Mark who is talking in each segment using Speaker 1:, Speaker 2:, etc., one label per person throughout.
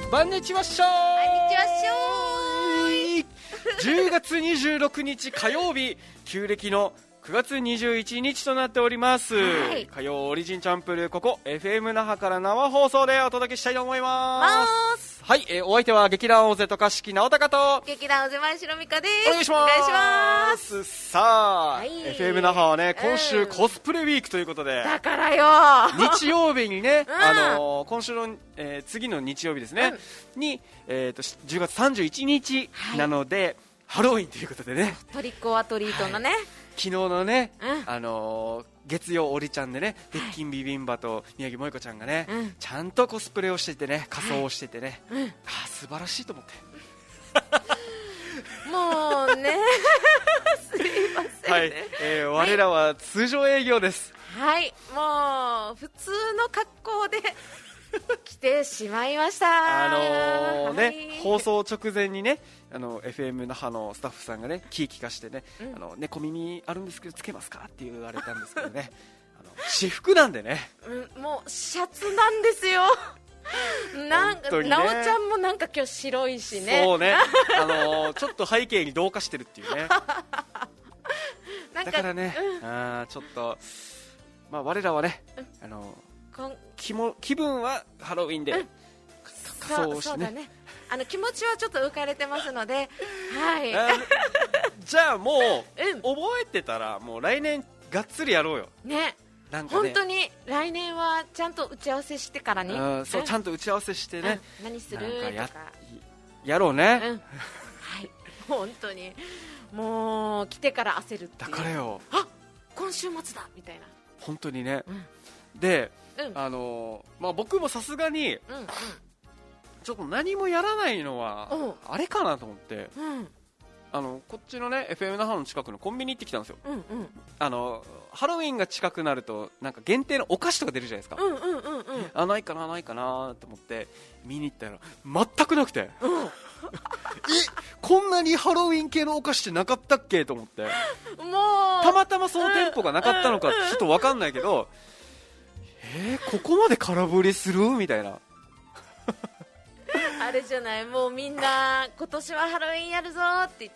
Speaker 1: バンネチワッショー。10月26日火曜日、旧暦の9月21日となっております、はい、火曜オリジンチャンプルー、ここ FM 那覇から生放送でお届けしたいと思います。はい、お相手は劇団大勢渡嘉敷直隆と
Speaker 2: 劇団大勢前城美香です。
Speaker 1: お願いします。さあ、はい、FM 那覇はね、今週コスプレウィークということで、
Speaker 2: だからよ
Speaker 1: 日曜日にね、今週の、次の日曜日ですね、に、10月31日なので、ハロウィンということでね、
Speaker 2: トリックオアトリートのね、
Speaker 1: 昨日のね、月曜オリちゃんでね、鉄筋ビビンバと宮城萌子ちゃんがね、ちゃんとコスプレをしててね、仮装をしててね、素晴らしいと思って
Speaker 2: もうねすいませんね、
Speaker 1: はい、我らは通常営業です。
Speaker 2: はい、もう普通の格好で来てしまいました。
Speaker 1: 放送直前にね、FM 那覇のスタッフさんがね、気利かしてね、猫耳あるんですけどつけますかって言われたんですけどね私服なんでね、
Speaker 2: もうシャツなんですよなんか、ね、なおちゃんもなんか今日白いしね、
Speaker 1: そうねちょっと背景に同化してるっていうねだからね、ちょっと、まあ、我らはね、気分はハロウィンで仮装してね、
Speaker 2: 気持ちはちょっと浮かれてますので、はい、
Speaker 1: じゃあもう、覚えてたらもう来年がっつりやろうよ
Speaker 2: ね。なんかね、本当に来年はちゃんと打ち合わせしてからね、
Speaker 1: そう、ちゃんと打ち合わせしてね、
Speaker 2: 何するとか
Speaker 1: やろうね、
Speaker 2: はい、本当にもう来てから焦るっていう、
Speaker 1: だからよ、
Speaker 2: 今週末だみたいな、
Speaker 1: 本当にね、で、まあ、僕もさすがに、ちょっと何もやらないのはあれかなと思って、こっちのね FM 那覇の近くのコンビニ行ってきたんですよ。ハロウィンが近くなるとなんか限定のお菓子とか出るじゃないですか。ないかなないかなと思って見に行ったら全くなくて、こんなにハロウィン系のお菓子ってなかったっけと思って、もうたまたまその店舗がなかったのかちょっと分かんないけど、ここまで空振りするみたいな
Speaker 2: あれじゃない、もうみんな今年はハロウィンやるぞって言って、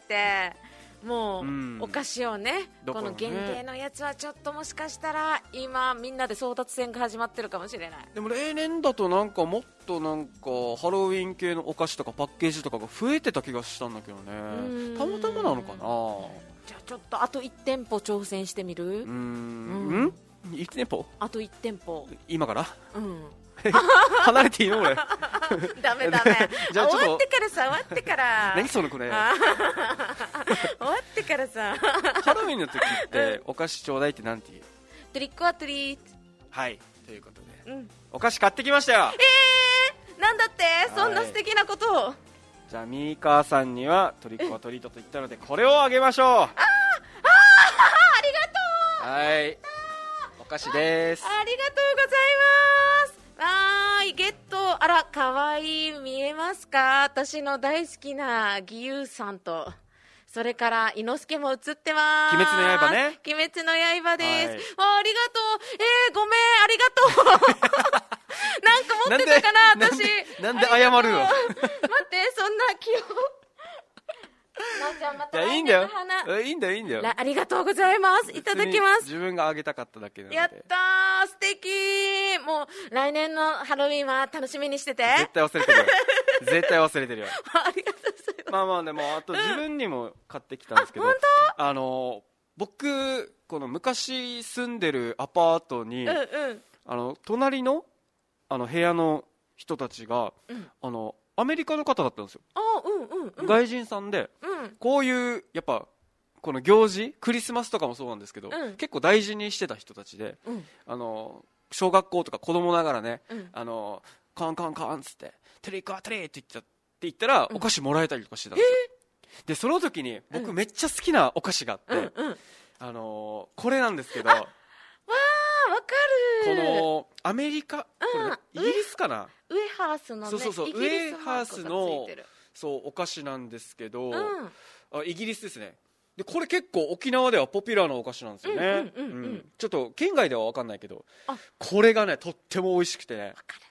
Speaker 2: もうお菓子をね、この限定のやつはちょっともしかしたら今みんなで争奪戦が始まってるかもしれない。で
Speaker 1: も例年だとなんかもっとなんかハロウィン系のお菓子とかパッケージとかが増えてた気がしたんだけどね、たまたまなのかな。
Speaker 2: じゃあちょっとあと1店舗挑戦してみる。
Speaker 1: 1店舗、
Speaker 2: あと1店舗
Speaker 1: 今から離れていいの俺
Speaker 2: ダメじゃあ終わってからさ、終わってから
Speaker 1: 何そのこれ終わ
Speaker 2: ってからさ
Speaker 1: ハロウィンの時ってお菓子ちょうだいってなんて言う？
Speaker 2: トリックオアトリート。
Speaker 1: はい、ということで、お菓子買ってきましたよ。
Speaker 2: なんだって、そんな素敵なことを。
Speaker 1: じゃあミーカーさんにはトリックオアトリートと言ったのでこれをあげましょう。
Speaker 2: ありがとう。
Speaker 1: はい、お菓子です。
Speaker 2: ありがとうございます。ゲット。あら、かわいい。見えますか？私の大好きな義勇さんと、それから伊之助も映ってます。
Speaker 1: 鬼滅の刃ね。
Speaker 2: 鬼滅の刃です、ありがとう。ごめん、ありがとうなんか持ってたかな、私。
Speaker 1: なんで謝るの
Speaker 2: 待って、そんな気をいや、いいんだよ、
Speaker 1: いいんだよ、いいんだよ。
Speaker 2: ありがとうございます。いただきます。
Speaker 1: 自分があげたかっただけなので。
Speaker 2: やったー、素敵。もう来年のハロウィンは楽しみにしてて。
Speaker 1: 絶対忘れてるよ絶対忘れてるよ
Speaker 2: ありがとうございます。
Speaker 1: まあまあ、でもあと自分にも買ってきたんですけど、僕この昔住んでるアパートに、隣の部屋の人たちが、アメリカの方だったんですよ。外人さんで、こういうやっぱこの行事、クリスマスとかもそうなんですけど、結構大事にしてた人たちで、小学校とか子供ながらね、カンカンカンっつってトリックアトリーって言ったら、お菓子もらえたりとかしてたんですよ。でその時に僕めっちゃ好きなお菓子があって、これなんですけど、わか
Speaker 2: る。
Speaker 1: このアメリカ、これ、イギリスかな、
Speaker 2: ウエハースのね、
Speaker 1: そうウエハースのお菓子なんですけど、イギリスですね。でこれ結構沖縄ではポピュラーなお菓子なんですよね。ちょっと県外では分かんないけど、これがねとっても美味しくてね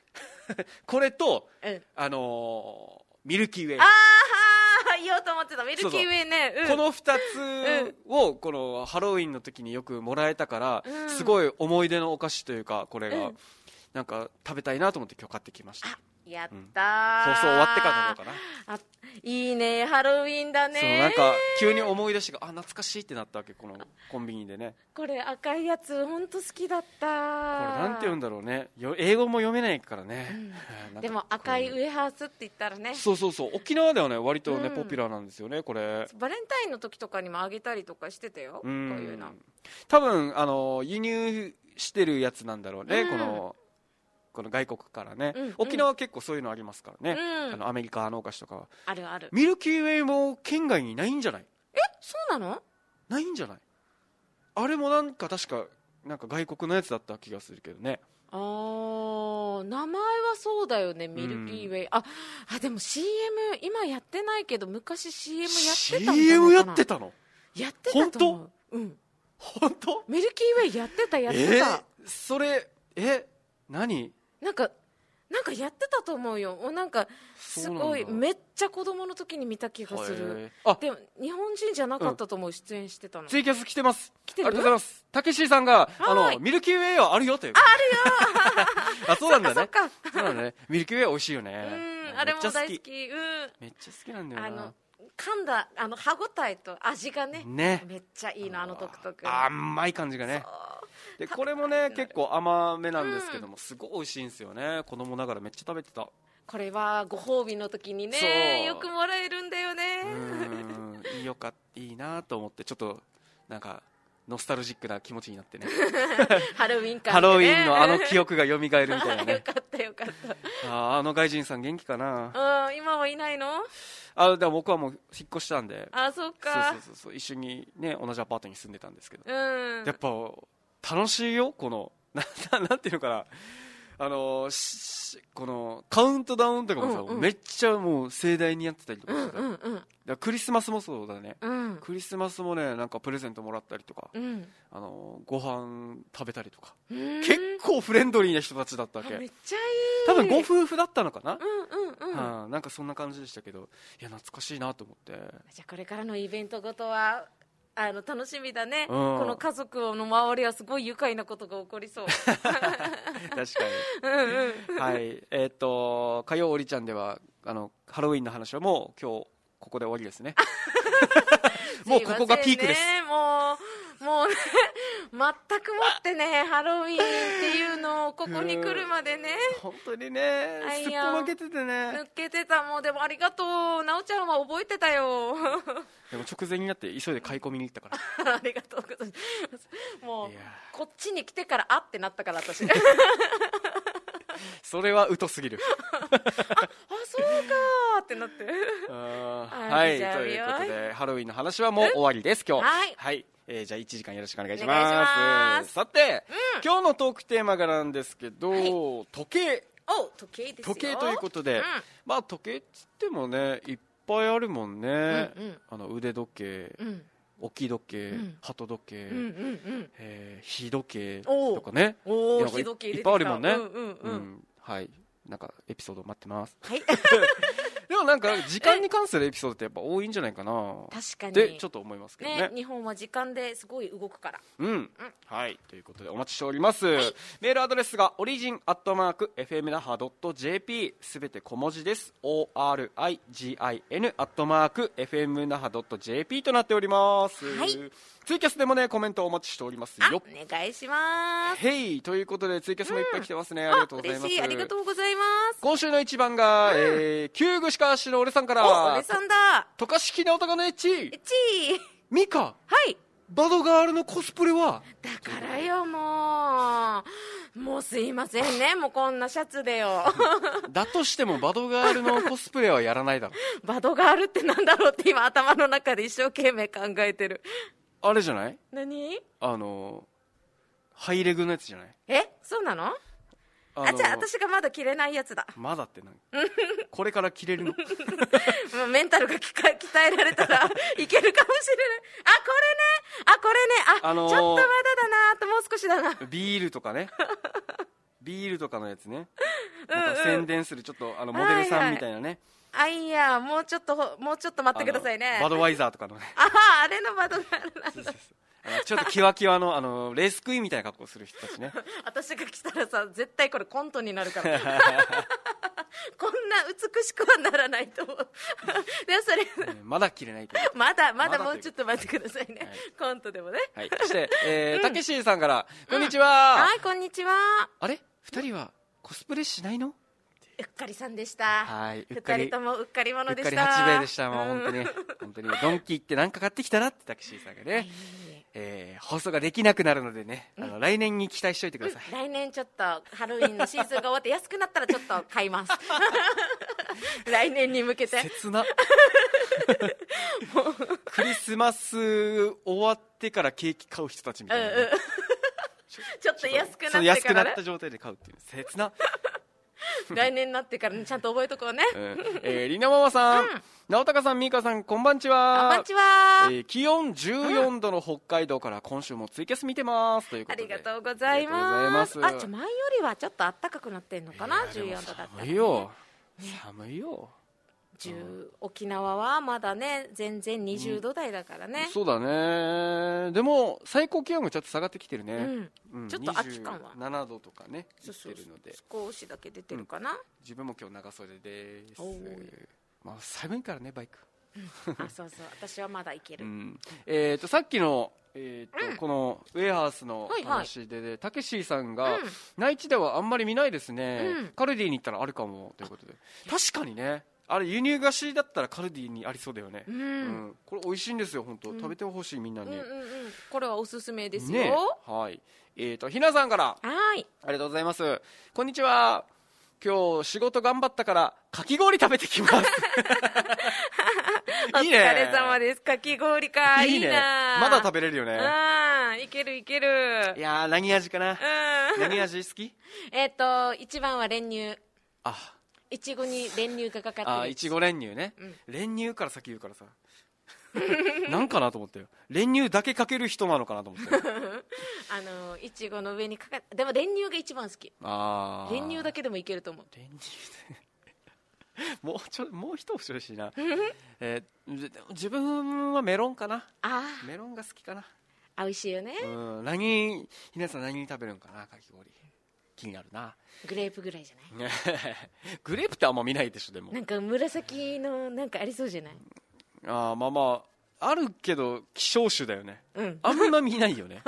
Speaker 1: これと、ミルキーウェイ。
Speaker 2: 言おうと思ってたミルキーウェイね。
Speaker 1: この2つをこのハロウィンの時によくもらえたから、すごい思い出のお菓子というか、これがなんか食べたいなと思って今日買ってきました。
Speaker 2: やったー、
Speaker 1: 放送終わってからどうかな。
Speaker 2: いいね、ハロウィンだね。
Speaker 1: そうなんか急に思い出して懐かしいってなったわけ、このコンビニでね。
Speaker 2: これ赤いやつ本当好きだった。これ
Speaker 1: なんて言うんだろうね、英語も読めないからね、
Speaker 2: でも赤いウエハースって言ったらね。
Speaker 1: そう沖縄ではね割とね、ポピュラーなんですよねこれ。
Speaker 2: バレンタインの時とかにもあげたりとかしてたよ、こういうの。
Speaker 1: 多分輸入してるやつなんだろうね、この外国からね、沖縄は結構そういうのありますからね、アメリカのお菓子とかは
Speaker 2: あるある。
Speaker 1: ミルキーウェイも県外にないんじゃない？
Speaker 2: そうなの？
Speaker 1: ないんじゃない？あれもなんか確かなんか外国のやつだった気がするけどね。
Speaker 2: 名前はそうだよね、ミルキーウェイ。でも CM 今やってないけど昔 CM やってたんだ。
Speaker 1: CM やってたの？
Speaker 2: やってたと思う。
Speaker 1: 本当？
Speaker 2: ミルキーウェイやってた。
Speaker 1: それ何？なんか
Speaker 2: やってたと思うよ。なんかすごいめっちゃ子供の時に見た気がする。でも日本人じゃなかったと思う、出演してたの。
Speaker 1: ツイキャス来てます。
Speaker 2: 来てる？
Speaker 1: ありがとうございます。たけしさんがミルキーウェイはあるよという。
Speaker 2: あるよ
Speaker 1: そうなんだね。
Speaker 2: そう
Speaker 1: なんだね。ミルキーウェイ美味しいよね。
Speaker 2: あれも大好き。
Speaker 1: めっちゃ好きなんだよな。
Speaker 2: 噛んだ歯ごたえと味がねめっちゃいいの、独特
Speaker 1: 甘い感じがね。でこれもね結構甘めなんですけども、すごい美味しいんですよね。子供ながらめっちゃ食べてた。
Speaker 2: これはご褒美の時にねよくもらえるんだよね。
Speaker 1: いいなと思って、ちょっとなんかノスタルジックな気持ちになってね。
Speaker 2: ハロウィン感でね、
Speaker 1: ハロウィンのあの記憶が蘇るみたいなね。
Speaker 2: よかったよかった。
Speaker 1: 外人さん元気かな。
Speaker 2: 今はいないの？
Speaker 1: でも僕はもう引っ越したんで。
Speaker 2: そうか。
Speaker 1: そう一緒にね同じアパートに住んでたんですけど、
Speaker 2: や
Speaker 1: っぱ楽しいよ、このなんていうのかな、このカウントダウンとかもさ、めっちゃもう盛大にやってたりとかしてた。クリスマスもそうだね、クリスマスもねなんかプレゼントもらったりとか、ご飯食べたりとか、結構フレンドリーな人たちだったわけ。
Speaker 2: めっちゃいい。
Speaker 1: 多分ご夫婦だったのかな。なんかそんな感じでしたけど、いや懐かしいなと思って。
Speaker 2: じゃあこれからのイベントごとは楽しみだね、この家族の周りはすごい愉快なことが起こりそう。
Speaker 1: 確かに。はい、火曜おりちゃんではハロウィンの話はもう今日ここで終わりですね。もうここがピークです。
Speaker 2: もうね全くもってねハロウィンっていうのをここに来るまでね
Speaker 1: 本当にねすっぽ抜けててね。
Speaker 2: 抜けてた。もうでもありがとう、なおちゃんは覚えてたよ。
Speaker 1: でも直前になって急いで買い込みに行ったから。
Speaker 2: ありがとうございます。もうこっちに来てからってなったから私。
Speaker 1: それは疎すぎる。
Speaker 2: そうかーってなって。
Speaker 1: はい、ということでハロウィンの話はもう終わりです今日。はい、じゃあ1時間よろしくお願いします。さて、今日のトークテーマがなんですけど、時計。
Speaker 2: 時計ですよ。
Speaker 1: 時計ということで、時計っつってもねいっぱいあるもんね。腕時計、置き時計、鳩時計、日時計とかね、いっぱいあるもんね。はい、なんかエピソード待ってます。はい。でもなんか時間に関するエピソードってやっぱ多いんじゃないかな。
Speaker 2: 確かに。
Speaker 1: でちょっと思いますけどね。
Speaker 2: 日本は時間ですごい動くから。
Speaker 1: はい、ということでお待ちしております。メールアドレスがorigin@fmnaha.jp、 すべて小文字です。origin@fmnaha.jp となっております。はい。ツイキャスでもねコメントお待ちしておりますよ。
Speaker 2: お願いします。
Speaker 1: へい、ということでツイキャスもいっぱい来てますね。ありがとうございます。
Speaker 2: 嬉しい、ありがとうございます。
Speaker 1: 今週の一番が旧具しかしの俺さんから。
Speaker 2: 俺さんだ。
Speaker 1: 渡嘉敷直隆のエッチミカ。
Speaker 2: はい。
Speaker 1: バドガールのコスプレは
Speaker 2: だからよ、もうすいませんね、もうこんなシャツでよ。
Speaker 1: だとしてもバドガールのコスプレはやらないだろ。
Speaker 2: バドガールってなんだろうって今頭の中で一生懸命考えてる。
Speaker 1: あれじゃない？
Speaker 2: 何？
Speaker 1: ハイレグのやつじゃない？
Speaker 2: そうなの？じゃあ私がまだ着れないやつだ。
Speaker 1: まだって何？これから着れるの？
Speaker 2: もうメンタルが鍛えられたらいけるかもしれない。これね、ちょっとまだだな、あともう少しだな。
Speaker 1: ビールとかね。ビールとかのやつね。 なんか宣伝するちょっとモデルさんみたいなね、
Speaker 2: いや、もうちょっと待ってくださいね。
Speaker 1: バドワイザーとかのね、
Speaker 2: あれのバドワイザーなんだ。
Speaker 1: ちょっとキワキワのレースクイーンみたいな格好する人たちね。
Speaker 2: 私が来たらさ、絶対これコントになるからこんな美しくはならないと思うでもそれ
Speaker 1: まだ着れないと
Speaker 2: まだもうちょっと待ってくださいね、コントでもね。
Speaker 1: そしてたけしさんからこんにちは。
Speaker 2: はい、こんにちは。
Speaker 1: あれ2人はコスプレしないの？
Speaker 2: うっかりさんでした。
Speaker 1: はい、
Speaker 2: 2人ともうっかり者でした。
Speaker 1: うっかり八兵衛でした。もう本当にドンキ行って何か買ってきたらってたけしさんがね、放送ができなくなるのでね、来年に期待しておいてください。
Speaker 2: 来年ちょっとハロウィンのシーズンが終わって安くなったらちょっと買います来年に向けて。
Speaker 1: 切なクリスマス終わってからケーキ買う人たちみたいな、
Speaker 2: ちょっと安くなってから、ね、
Speaker 1: 安くなった状態で買うっていう切な
Speaker 2: 来年になってから、ね、ちゃんと覚えとこうね。
Speaker 1: りなママさん、直高さん、みーかさん、こんばんちは。
Speaker 2: こんばんちは。
Speaker 1: 気温14度の北海道から今週もツイキャス見てますということで、
Speaker 2: ありがとうございます。前よりはちょっと暖かくなってんのかな、14度だったら、ね、
Speaker 1: 寒いよ、寒いよ。
Speaker 2: 沖縄はまだね全然20度台だからね、
Speaker 1: そうだね。でも最高気温がちょっと下がってきてるね、
Speaker 2: ちょっと秋感は
Speaker 1: 7度とかね出てるので、
Speaker 2: 少しだけ出てるかな、
Speaker 1: 自分も今日長袖です。まあ、寒いからねバイク
Speaker 2: そう私はまだいける、
Speaker 1: さっきのこのウェアハウスの話でたけしさんが、内地ではあんまり見ないですね、カルディに行ったらあるかもということで、確かにね、あれ輸入菓子だったらカルディにありそうだよね、これ美味しいんですよ本当、食べてほしいみんなに、
Speaker 2: これはおすすめですよ、
Speaker 1: ね、はい。ひなさんからありがとうございます。こんにちは。今日仕事頑張ったからかき氷食べてきます
Speaker 2: いいね、お疲れ様です。かき氷か、いいな。
Speaker 1: まだ食べれるよね。
Speaker 2: いけるいける。
Speaker 1: いやー、何味かな。何味好き？
Speaker 2: 一番は練乳。いちごに練乳がかかってる。
Speaker 1: いちご練乳ね、練乳から先言うからさなんかなと思ったよ。練乳だけかける人なのかなと思って
Speaker 2: いちごの上にかかって、でも練乳が一番好き。練乳だけでもいけると思う。
Speaker 1: 練乳もう一押し欲しいな自分はメロンかな。メロンが好きかな。
Speaker 2: 美味しいよね。
Speaker 1: ひなさん何食べるんかな、かき氷。気になるな。
Speaker 2: グレープぐらいじゃない
Speaker 1: グレープってあんま見ないでしょ。でも
Speaker 2: なんか紫のなんかありそうじゃない。
Speaker 1: まああるけど希少種だよね、あんま見ないよね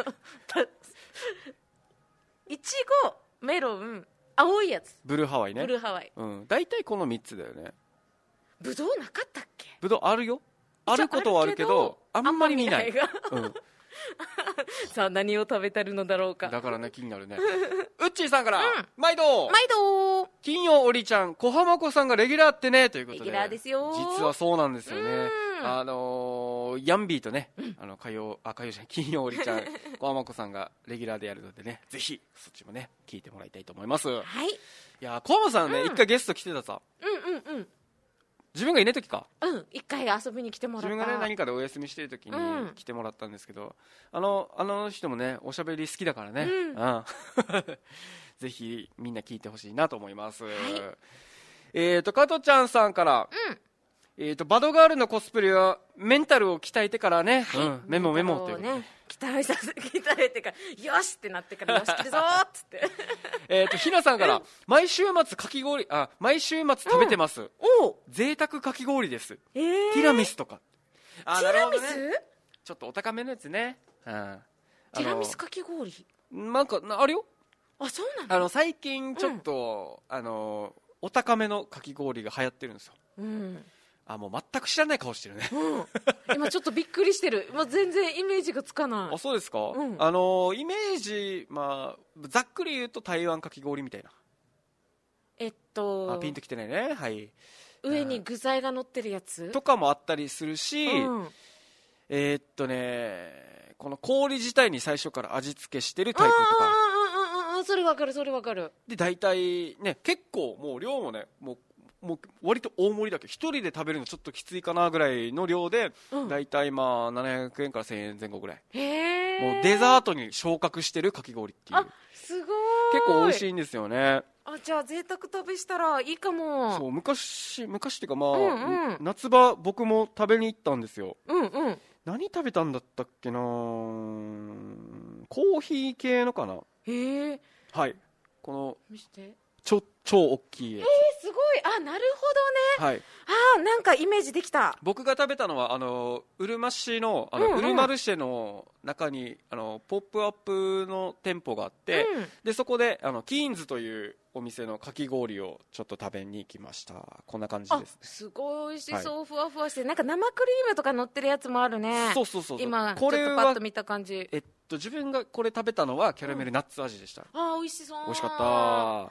Speaker 2: いちご、メロン、青いやつ、
Speaker 1: ブルーハワイね。
Speaker 2: ブルーハワイ、
Speaker 1: 大体この3つだよね。
Speaker 2: ぶどうなかったっけ。
Speaker 1: ぶどうあるよ。あることはあるけどあんまり見ない。
Speaker 2: さあ何を食べてるのだろうか。
Speaker 1: だからね、気になるねうっちーさんから、毎度金曜おりちゃん小浜子さんがレギュラーってねということで、
Speaker 2: レギュラーですよ。
Speaker 1: 実はそうなんですよね。ヤンビーとね、金曜おりちゃん小浜子さんがレギュラーでやるのでね、ぜひそっちもね聞いてもらいたいと思います。いや、小浜さんね、一回ゲスト来てたさ。自分がいない時か。
Speaker 2: 一回遊びに来てもらった。
Speaker 1: 自分がね何かでお休みしてる時に来てもらったんですけど、あの人もねおしゃべり好きだからね、ぜひみんな聞いてほしいなと思います。加藤ちゃんさんから、バドガールのコスプレはメンタルを鍛えてからね、メモということで、
Speaker 2: 鍛えてからよしってなってからよし切るぞーっつって
Speaker 1: ひなさんから毎週末食べてます。贅沢かき氷です。ティラミスとか。なるほどね。ちょっとお高めのやつね。
Speaker 2: ティラミスかき氷
Speaker 1: なんかあるよ。
Speaker 2: そうなの。
Speaker 1: 最近ちょっとお高めのかき氷が流行ってるんですよ。もう全く知らない顔してるね、
Speaker 2: 今ちょっとびっくりしてる。もう全然イメージがつかない。
Speaker 1: そうですか、イメージ、ざっくり言うと台湾かき氷みたいな。ピンときてないね。
Speaker 2: 上に具材が乗ってるやつ
Speaker 1: とかもあったりするし、この氷自体に最初から味付けしてるタイプとか。
Speaker 2: それわかる。
Speaker 1: で大体ね、結構もう量もね、もう割と大盛りだけど一人で食べるのちょっときついかなぐらいの量で、大体700円から1000円前後ぐらい。もうデザートに昇格してるかき氷っていう。
Speaker 2: すごい。
Speaker 1: 結構美味しいんですよね。
Speaker 2: じゃあ贅沢食べしたらいいかも。
Speaker 1: そう、昔っていうかまあ、夏場僕も食べに行ったんですよ。何食べたんだったっけな、コーヒー系のかな。
Speaker 2: へえ。
Speaker 1: はい、この
Speaker 2: 見して、
Speaker 1: 超大きいや
Speaker 2: つ。すごい。なるほどね。
Speaker 1: はい。
Speaker 2: なんかイメージできた。
Speaker 1: 僕が食べたのはうるま市のウルマルシェの中にポップアップの店舗があって、でそこでキーンズというお店のかき氷をちょっと食べに行きました。こんな感じですね。
Speaker 2: すごい美味しそう、はい、ふわふわして、なんか生クリームとか乗ってるやつもあるね。
Speaker 1: そう。
Speaker 2: 今これちょっとパッと見た感じ。
Speaker 1: 自分がこれ食べたのはキャラメルナッツ味でした。
Speaker 2: 美味しそう。
Speaker 1: 美味しかった。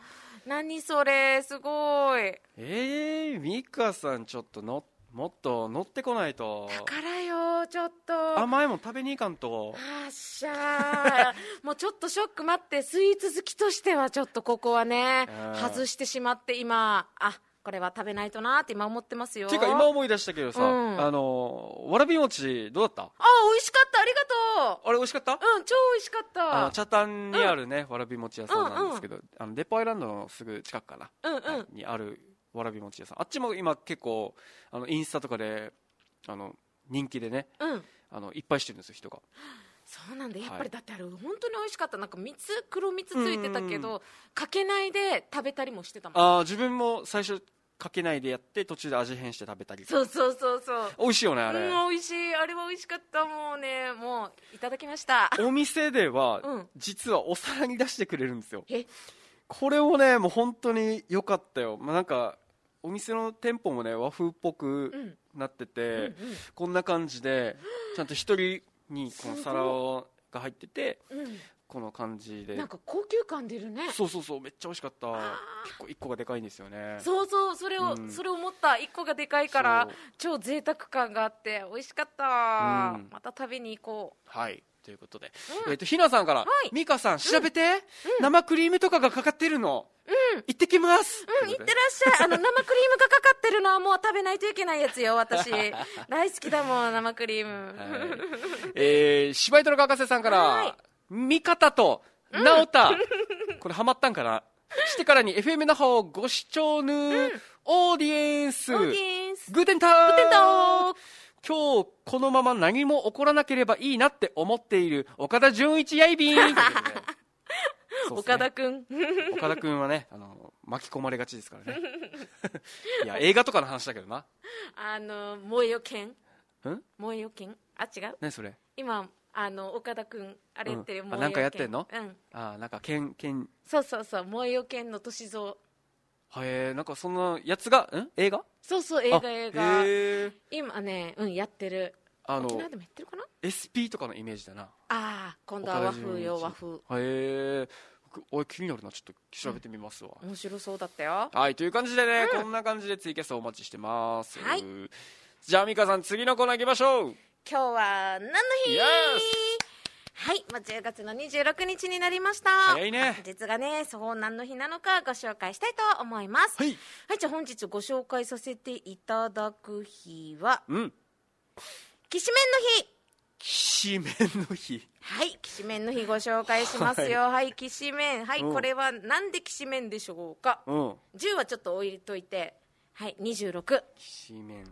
Speaker 2: 何それ、すごい。
Speaker 1: ミカさんちょっともっと乗ってこないと。
Speaker 2: だからよ、ちょっと
Speaker 1: 甘いもん食べに行かんと。
Speaker 2: もうちょっとショック。待って、スイーツ好きとしてはちょっとここはね、外してしまって、今これは食べないとなって今思ってますよ。
Speaker 1: ていうか今思い出したけどさ、わらび餅どうだった？
Speaker 2: 美味しかった。ありがとう。
Speaker 1: あれ美味しかった？
Speaker 2: 超美味しかった。
Speaker 1: 北谷にあるね、わらび餅屋さんなんですけど、デポアイランドのすぐ近くかな、にあるわらび餅屋さん。あっちも今結構インスタとかで人気でね、いっぱいしてるんですよ、人が。
Speaker 2: そうなんだ。やっぱりだってあれ本当に美味しかった。なんか黒蜜ついてたけど、かけないで食べたりもしてたもん。
Speaker 1: 自分も最初かけないでやって途中で味変して食べたり。
Speaker 2: そう
Speaker 1: 美味しいよね、あれ。
Speaker 2: 美味しい。あれは美味しかった。もういただきました。
Speaker 1: お店では、実はお皿に出してくれるんですよ。これをね、もう本当に良かったよ。なんかお店の店舗もね和風っぽくなってて、こんな感じでちゃんと一人にこの皿が入ってて、この感じで
Speaker 2: なんか高級感出るね。
Speaker 1: そうめっちゃ美味しかった。結構1個がでかいんですよね。
Speaker 2: そうそれを思った。1個がでかいから超贅沢感があって美味しかった。また食べに行こう。
Speaker 1: はいということで、ひなさんから、ミカさん調べて、生クリームとかがかかってるの、行ってきます。
Speaker 2: 行ってらっしゃい。生クリームがかかってるのはもう食べないといけないやつよ。私大好きだもん、生クリーム。
Speaker 1: 柴犬の博士さんから、ミカタとナオタ、これハマったんかな。してからに FM 那覇をご視聴ぬ、オーディエンス、グーテンター。今日このまま何も起こらなければいいなって思っている岡田准一やいびん。
Speaker 2: 岡田くん
Speaker 1: はね、巻き込まれがちですからね。いや映画とかの話だけどな。
Speaker 2: 燃えよ剣。燃えよ剣。違う。
Speaker 1: 何それ。
Speaker 2: 今岡田くんあれやってる。
Speaker 1: なんかやってんの。なんか剣。
Speaker 2: そう燃えよ剣の歳三。
Speaker 1: なんかそんなやつが映画。
Speaker 2: そう映画今ねやってる。沖縄でもやってるかな。
Speaker 1: SP とかのイメージだな。
Speaker 2: 今度は和風よ。和風。
Speaker 1: 気になるな。ちょっと調べてみますわ。
Speaker 2: 面白そうだったよ。
Speaker 1: はいという感じでね、こんな感じでツイキャスお待ちしてます。じゃあミカさん次のコーナー行きましょう。
Speaker 2: 今日は何の日？はい、10月の26日になりました。
Speaker 1: 早いね。
Speaker 2: 実がね、何の日なのかご紹介したいと思います。じゃあ本日ご紹介させていただく日は、きしめんの日。
Speaker 1: きしめんの日。
Speaker 2: はい、きしめんの日ご紹介しますよ。きしめん。これはなんできしめんでしょうか。10はちょっと置いといて、26。
Speaker 1: きしめん、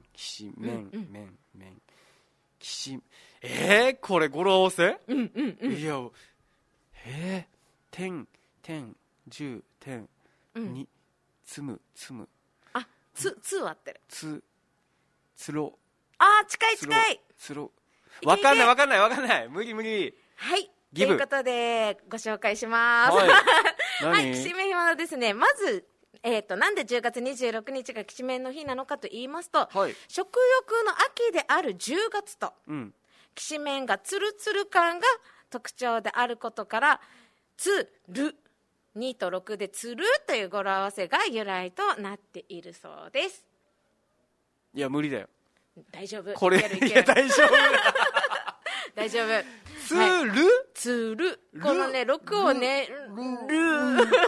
Speaker 1: これ語呂合わせ？いや、点、10、点、2、つむ。
Speaker 2: つは合ってる。
Speaker 1: つろ。
Speaker 2: 近い。
Speaker 1: つろ。わかんない。無理。
Speaker 2: ということでご紹介します。きしめんはですね、まずなんで10月26日がきしめんの日なのかと言いますと、食欲の秋である10月と、きしめんがつるつる感が特徴であることから、つる2と6でつるという語呂合わせが由来となっているそうです。
Speaker 1: いや無理だよ。
Speaker 2: 大丈夫。
Speaker 1: これいや大丈夫。
Speaker 2: 大丈夫。
Speaker 1: つる
Speaker 2: このね6をね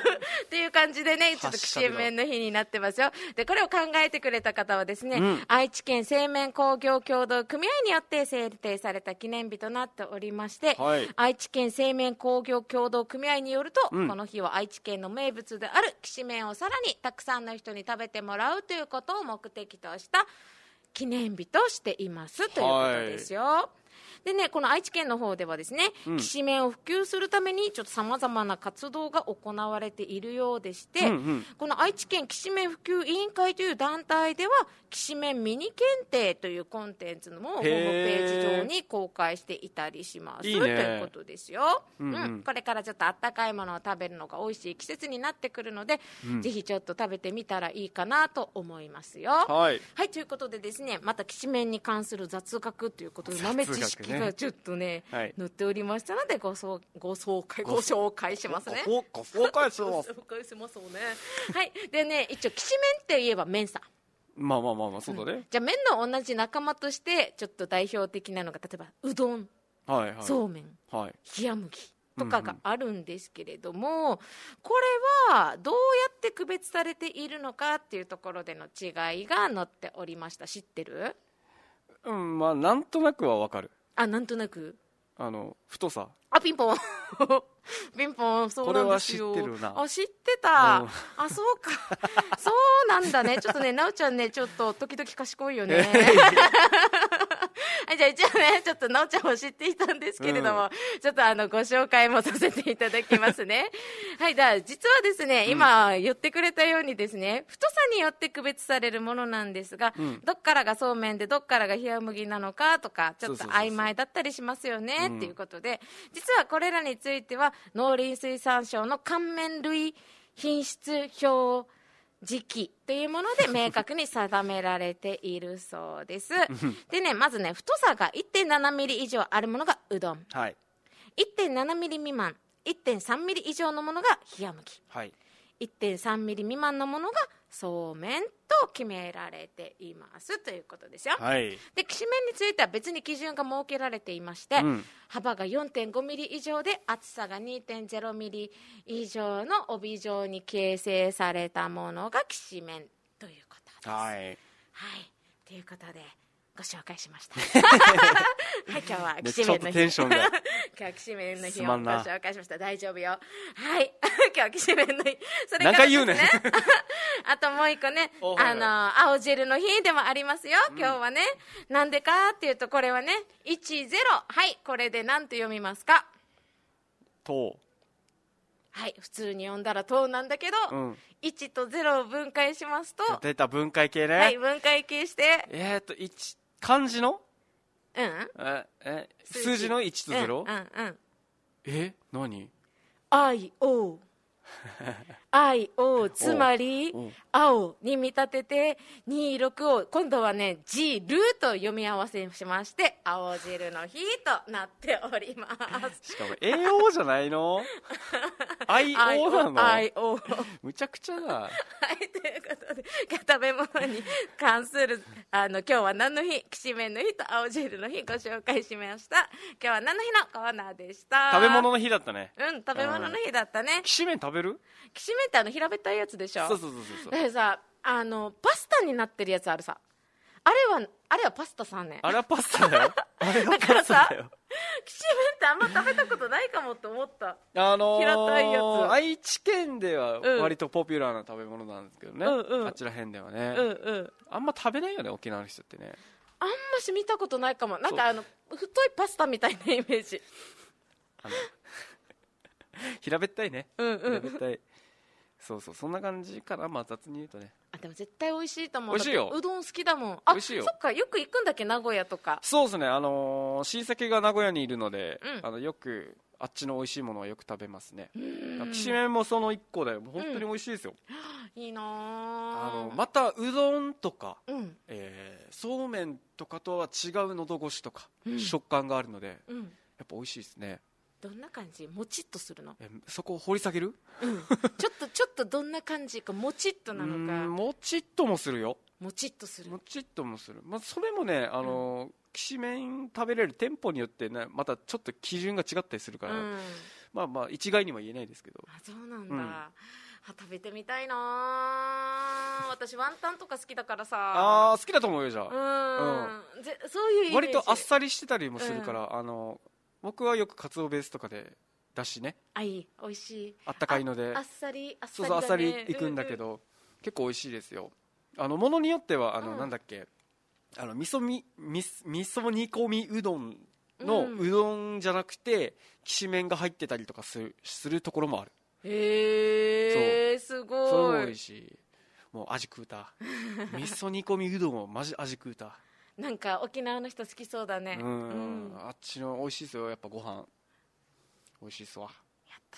Speaker 2: っていう感じでね、ちょっときしめんの日になってますよ。で、これを考えてくれた方はですね、愛知県製麺工業協同組合によって制定された記念日となっておりまして、愛知県製麺工業協同組合によると、この日は愛知県の名物であるきしめんをさらにたくさんの人に食べてもらうということを目的とした記念日としていますということですよ。でね、この愛知県の方ではですね、きしめんを普及するためにちょっとさまざまな活動が行われているようでして、この愛知県きしめん普及委員会という団体ではきしめんミニ検定というコンテンツのもホームページ上に公開していたりしますということですよ。これからちょっとあったかいものを食べるのが美味しい季節になってくるので、ぜひちょっと食べてみたらいいかなと思いますよ。はい、ということでですね、またきしめんに関する雑学ということで豆知識がちょっとね、載っておりましたのでご紹介しますね。
Speaker 1: ご紹介します。
Speaker 2: はい。でね、一応きしめんって言えば麺さ。
Speaker 1: まあそうだね。
Speaker 2: じゃあ麺の同じ仲間としてちょっと代表的なのが例えばうどん、そうめん、冷麦とかがあるんですけれども、これはどうやって区別されているのかっていうところでの違いが載っておりました。知ってる？
Speaker 1: まあなんとなくはわかる。
Speaker 2: なんとなく
Speaker 1: 太さ。
Speaker 2: ピンポンピンポン、そうなんですよ。
Speaker 1: これは知ってるな。
Speaker 2: 知ってた。そうか。そうなんだね。ちょっとね、なおちゃんね、ちょっと時々賢いよね。じゃあ一応ね、ちょっとなおちゃんも知っていたんですけれども、ちょっとご紹介もさせていただきますね。はい、実はですね、今言ってくれたようにですね、太さによって区別されるものなんですが、どっからがそうめんでどっからが冷麦なのかとか、ちょっと曖昧だったりしますよねっていうことで、実はこれらについては農林水産省の乾麺類品質表時期というもので明確に定められているそうです。でね、まずね、太さが 1.7 ミリ以上あるものがうどん、1.7 ミリ未満、1.3 ミリ以上のものが冷麦、1.3 ミリ未満のものがそうめんと決められていますということですよ。で、きしめんについては別に基準が設けられていまして、幅が 4.5 ミリ以上で厚さが 2.0 ミリ以上の帯状に形成されたものがきしめんということです。ということでご紹介しました。今日はきしめんの日。今日はきしめんの日をご紹介しました。大丈夫よ。今日はきしめんの日。それからですね。何回言うねん。あともう一個ね、青汁の日でもありますよ。今日はね。なんでかっていうと、これはね、10。これで何と読みますか？
Speaker 1: と。
Speaker 2: 普通に読んだらとなんだけど、1と0を分解しますと。
Speaker 1: 出た、分解系ね。
Speaker 2: 分解系して。
Speaker 1: 漢字の数字の1と 0？ 何？
Speaker 2: IO つまり青に見立てて26を今度はねジルと読み合わせしまして青汁の日となっております。
Speaker 1: しかも AO じゃないの？ IO なの？
Speaker 2: IO
Speaker 1: むちゃくちゃだ。
Speaker 2: ということで食べ物に関する今日は何の日、きしめんの日と青汁の日ご紹介しました。今日は何の日のコーナーでした。
Speaker 1: 食べ物の日だったね。
Speaker 2: 食べ物の日だったね。
Speaker 1: きしめん食べる？
Speaker 2: きしめんって平べったいやつでしょ。
Speaker 1: そう
Speaker 2: でさ、パスタになってるやつあるさ。あれはパスタさんね。
Speaker 1: あれはパスタだよ。
Speaker 2: だからさ、きしめんってあんま食べたことないかもって思った。平たいやつ。
Speaker 1: 愛知県では割とポピュラーな食べ物なんですけどね。あちら辺ではね。あんま食べないよね、沖縄の人ってね。
Speaker 2: あんまし見たことないかも。なんか太いパスタみたいなイメージ。
Speaker 1: 平べったいね。平べったい。そんな感じかな、雑に言うとね。
Speaker 2: でも絶対美味しいと思う。
Speaker 1: 美味しいよ。
Speaker 2: うどん好きだもん。
Speaker 1: 美味しいよ。
Speaker 2: そっか、よく行くんだっけ、名古屋とか。
Speaker 1: そうですね、親戚が名古屋にいるので、よくあっちの美味しいものはよく食べますね。きしめんもその1個で本当に美味しいですよ。
Speaker 2: いいな。
Speaker 1: またうどんとか、そうめんとかとは違う喉越しとか、食感があるので、やっぱ美味しいですね。
Speaker 2: どんな感じ？もちっとするの？
Speaker 1: そこを掘り下げる？
Speaker 2: ちょっとどんな感じか、もちっとなのか。
Speaker 1: もちっともするよ。
Speaker 2: もちっとする。
Speaker 1: それもね、きしめん食べれる店舗によってね、またちょっと基準が違ったりするから、一概には言えないですけど。
Speaker 2: そうなんだ。 食べてみたいな。私ワンタンとか好きだから
Speaker 1: さ。好きだと思うよ。じゃあ
Speaker 2: そういうイメージ。
Speaker 1: 割とあっさりしてたりもするから、僕はよく鰹ベースとかでだしね、
Speaker 2: いい、美味しい、
Speaker 1: あったかいので
Speaker 2: あっさり、
Speaker 1: そうあっさりいくんだけど、結構美味しいですよ。ものによってはなんだっけ、味噌煮込みうどんのうどんじゃなくてきしめんが入ってたりとかするところもある。
Speaker 2: へえ、すごい。
Speaker 1: それも美味しい。もう味食うた味噌煮込みうどんをマジ味食うた。
Speaker 2: なんか沖縄の人好きそうだね。
Speaker 1: あっちの美味しいですよ、やっぱご飯美味しいっすわ。
Speaker 2: やった、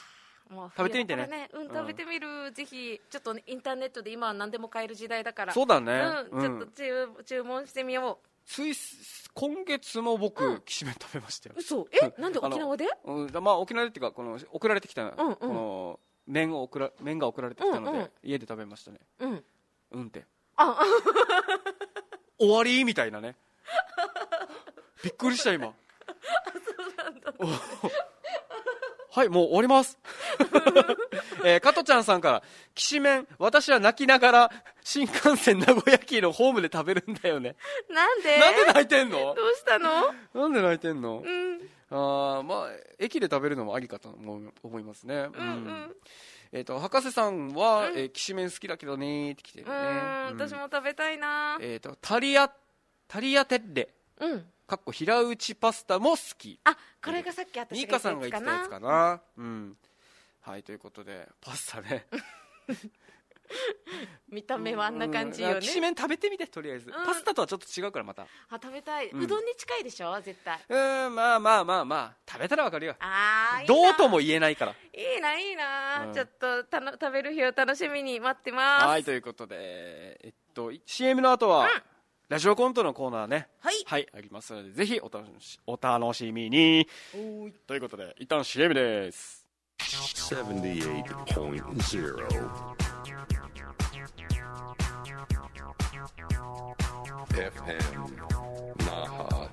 Speaker 2: もう
Speaker 1: 食べてみてね。
Speaker 2: 食べてみる、ぜひ。ちょっとインターネットで今は何でも買える時代だから。
Speaker 1: そうだね、
Speaker 2: ちょっと注文してみよう。
Speaker 1: 今月も僕、きしめん食べましたよ。
Speaker 2: 嘘？なんで沖縄で？
Speaker 1: 沖縄でっていうか、この送られてきた、この麺が送られてきたので、家で食べましたね。って終わりみたいなね。びっくりした今。
Speaker 2: そうなんだ。
Speaker 1: はい、もう終わります。加トちゃんさんから、きしめん、私は泣きながら新幹線名古屋駅のホームで食べるんだよね。
Speaker 2: なんで
Speaker 1: 泣いてんの？
Speaker 2: どうしたの？
Speaker 1: なんで泣いてんの？駅で食べるのもありかと思いますね。博士さんは、きしめん好きだけどねって来てるね。
Speaker 2: 私も食べたいな。
Speaker 1: タリアテッレ。かっこ平打ちパスタも好き。
Speaker 2: これがさっき私
Speaker 1: ミカさんが言ってたやつかな。はい、ということでパスタね。
Speaker 2: 見た目はあんな感じよね。
Speaker 1: きしめん食べてみて、とりあえず。パスタとはちょっと違うからまた。
Speaker 2: 食べたい。うどんに近いでしょ、絶対。
Speaker 1: まあ食べたらわかるよ。どうとも言えないから。
Speaker 2: いいな、ちょっと食べる日を楽しみに待ってます。
Speaker 1: はい、ということでCM の後はラジオコントのコーナーね、はい、ありますので、ぜひお楽しみに。ということで一旦 CM です。 78.0 FM Naha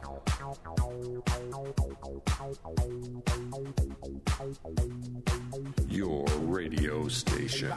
Speaker 1: Your radio station。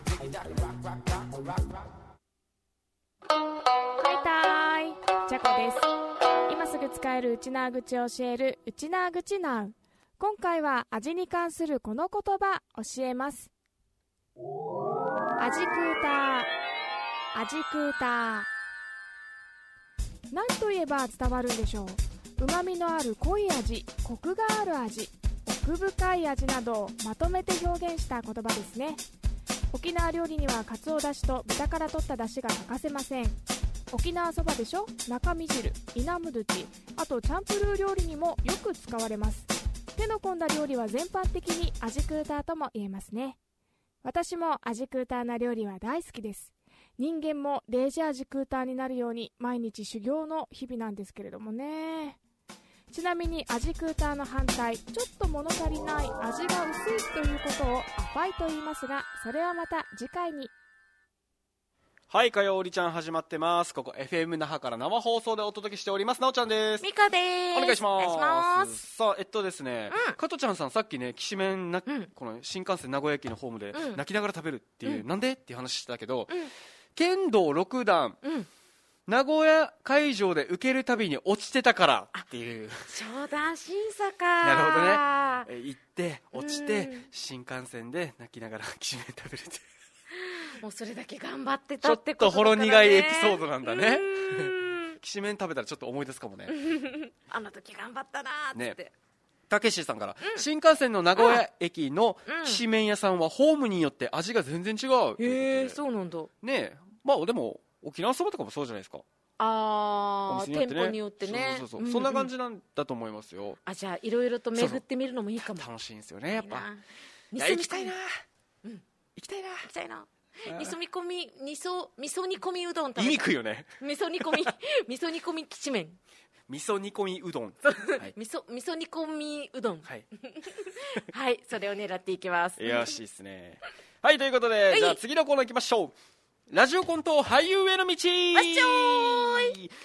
Speaker 3: はい、ジャコです。今すぐ使えるウチナー口を教えるウチナー口ナウ。今回は味に関するこの言葉教えます。味クーター、味クーター。何と言えば伝わるんでしょう。旨味のある濃い味、コクがある味、奥深い味などをまとめて表現した言葉ですね。沖縄料理にはかつおだしと豚から取っただしが欠かせません。沖縄そばでしょ、中身汁、イナムドゥチ、あとチャンプルー料理にもよく使われます。手の込んだ料理は全般的に味クーターとも言えますね。私も味クーターな料理は大好きです。人間もデージ味クーターになるように毎日修行の日々なんですけれどもね。ちなみに味クーターの反対、ちょっと物足りない、味が薄いということをアファイと言いますが、それはまた次回に。
Speaker 1: はい、火曜おりちゃん始まってます。ここ FM 那覇から生放送でお届けしております。なおちゃんです。
Speaker 2: ミカです。
Speaker 1: お願いします。さあ、ですね、加トちゃんさんさっきね、きしめんこの新幹線名古屋駅のホームで泣きながら食べるっていう、なんでっていう話してたけど、剣道6段、名古屋会場で受けるたびに落ちてたからっていう。
Speaker 2: 商談審査か。
Speaker 1: なるほどね。行って落ちて、新幹線で泣きながらきしめん食べるって。
Speaker 2: もうそれだけ頑張ってたってことだからね。
Speaker 1: ちょっとほろ苦いエピソードなんだね。きしめん食べたらちょっと思い出すかもね。
Speaker 2: あの時頑張ったなーって。
Speaker 1: たけしさんから、新幹線の名古屋駅のきしめん屋さんはホームによって味が全然違う。
Speaker 2: そうなんだ
Speaker 1: ね。まあでも沖縄そばとかもそうじゃないですか。
Speaker 2: 店舗によってね。
Speaker 1: そんな感じなんだと思いますよ。
Speaker 2: じゃあいろいろと巡ってみるのもいいかも。
Speaker 1: 楽しいんですよね、やっぱ。
Speaker 2: 行
Speaker 1: きたいな。行きたいな。
Speaker 2: 味噌煮込みうどん。
Speaker 1: 言いにくいよね。
Speaker 2: 味噌煮込みきしめん。
Speaker 1: 味噌煮込みうどん。
Speaker 2: 味噌煮込みうどん。
Speaker 1: はい。
Speaker 2: はい、それを狙っていきます。
Speaker 1: よしいいですね。はい、ということで、じゃあ次のコーナー行きましょう。ラジオコント俳優への道。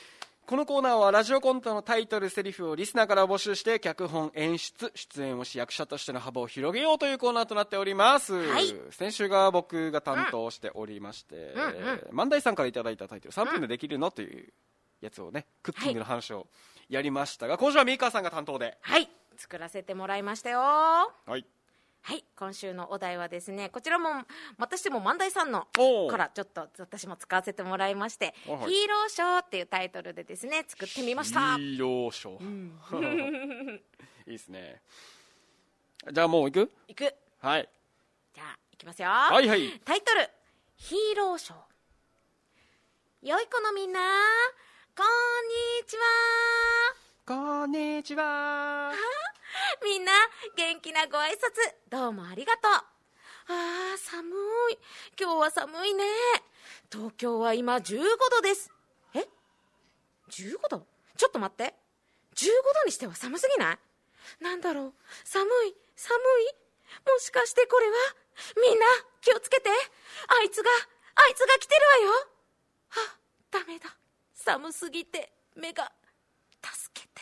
Speaker 1: このコーナーはラジオコントのタイトル、セリフをリスナーから募集して脚本、演出、出演をし役者としての幅を広げようというコーナーとなっております、はい、先週が僕が担当しておりまして、万代さんからいただいたタイトル3分でできるのというやつをね、クッキングの話をやりましたが、今週はミーカーさんが担当で、
Speaker 2: はい、作らせてもらいましたよ。
Speaker 1: はい
Speaker 2: はい、今週のお題はですね、こちらもまたしても万代さんのからちょっと私も使わせてもらいまして、ヒーローショーっていうタイトルでですね作ってみました。
Speaker 1: ヒーローショー、いいですね。じゃあもう行く？はい、
Speaker 2: じゃあ行きますよ。
Speaker 1: はいはい。
Speaker 2: タイトル、ヒーローショー。良い子のみんな、こんにちは。
Speaker 1: こんにちは。
Speaker 2: みんな元気なご挨拶どうもありがとう。寒い。今日は寒いね。東京は今15度です。え 15度？ちょっと待って、15度にしては寒すぎない？なんだろう、寒い。もしかしてこれは、みんな気をつけて、あいつが来てるわよ。ダメだ、寒すぎて目が、助けて。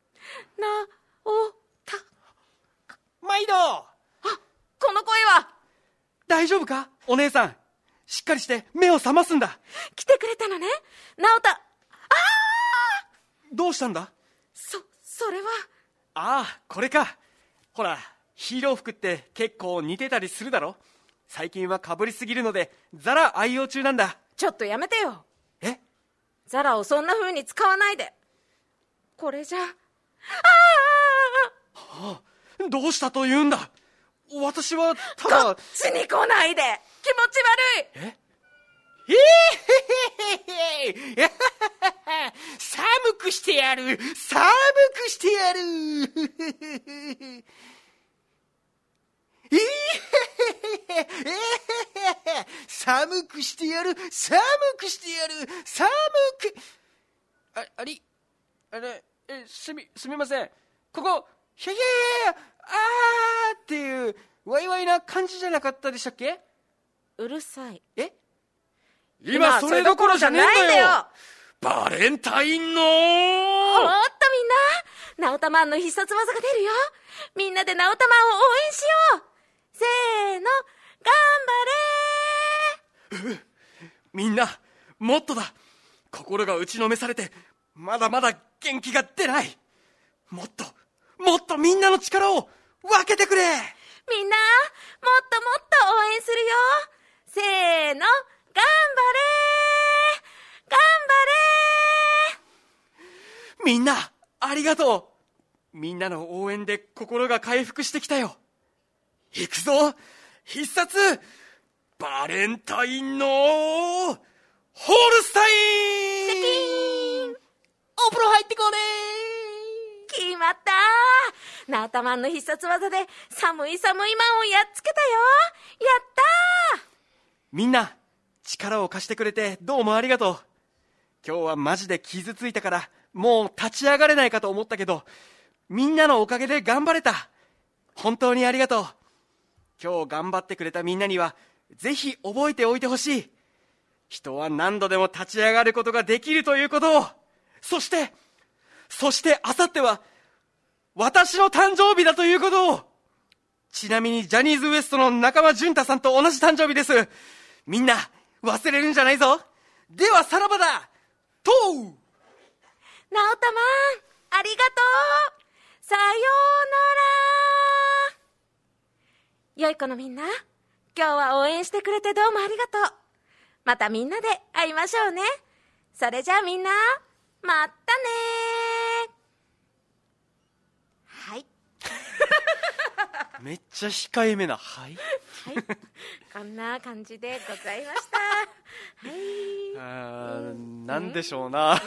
Speaker 1: 毎度。
Speaker 2: この声は。
Speaker 1: 大丈夫かお姉さん、しっかりして目を覚ますんだ。
Speaker 2: 来てくれたのね、直太。
Speaker 1: どうしたんだ？
Speaker 2: それは。
Speaker 1: これか。ほら、ヒーロー服って結構似てたりするだろ。最近は被りすぎるのでザラ愛用中なんだ。
Speaker 2: ちょっとやめてよ。
Speaker 1: ザ
Speaker 2: ラをそんな風に使わないで。これじゃ。
Speaker 1: どうしたと言うんだ。私はただ。
Speaker 2: こっちに来ないで、気持ち悪い。
Speaker 1: 寒くしてやる。寒くしてやる。すみません。ここ、っていうワイワイな感じじゃなかったでしたっけ？
Speaker 2: うるさい。
Speaker 1: 今それどころじゃねえんだよ。バレンタインの。おっと
Speaker 2: みんな、ナオタマンの必殺技が出るよ。みんなでナオタマンを応援しよう。せーの、頑張れ。
Speaker 1: みんなもっとだ。心が打ちのめされてまだまだ元気が出ない。もっとみんなの力を分けてくれ。
Speaker 2: みんなもっと応援するよ。せーの、頑張れ。
Speaker 1: みんなありがとう。みんなの応援で心が回復してきたよ。行くぞ、必殺バレンタインのホールスタイン。
Speaker 2: シャキーン。
Speaker 1: お風呂入ってこね。
Speaker 2: 決まった。ナオタマンの必殺技で寒いマンをやっつけたよ。やったー。
Speaker 1: みんな力を貸してくれてどうもありがとう。今日はマジで傷ついたからもう立ち上がれないかと思ったけど、みんなのおかげで頑張れた。本当にありがとう。今日頑張ってくれたみんなにはぜひ覚えておいてほしい。人は何度でも立ち上がることができるということを。そしてあさっては私の誕生日だということを。ちなみにジャニーズ WEST の中間淳太さんと同じ誕生日です。みんな忘れるんじゃないぞ。ではさらばだとう。
Speaker 2: ナオタマンありがとう。さようなら。良い子のみんな、今日は応援してくれてどうもありがとう。またみんなで会いましょうね。それじゃあみんな、まったね。はい。
Speaker 1: めっちゃ控えめなはい。
Speaker 2: こんな感じでございました。はい。
Speaker 1: なんでしょうな。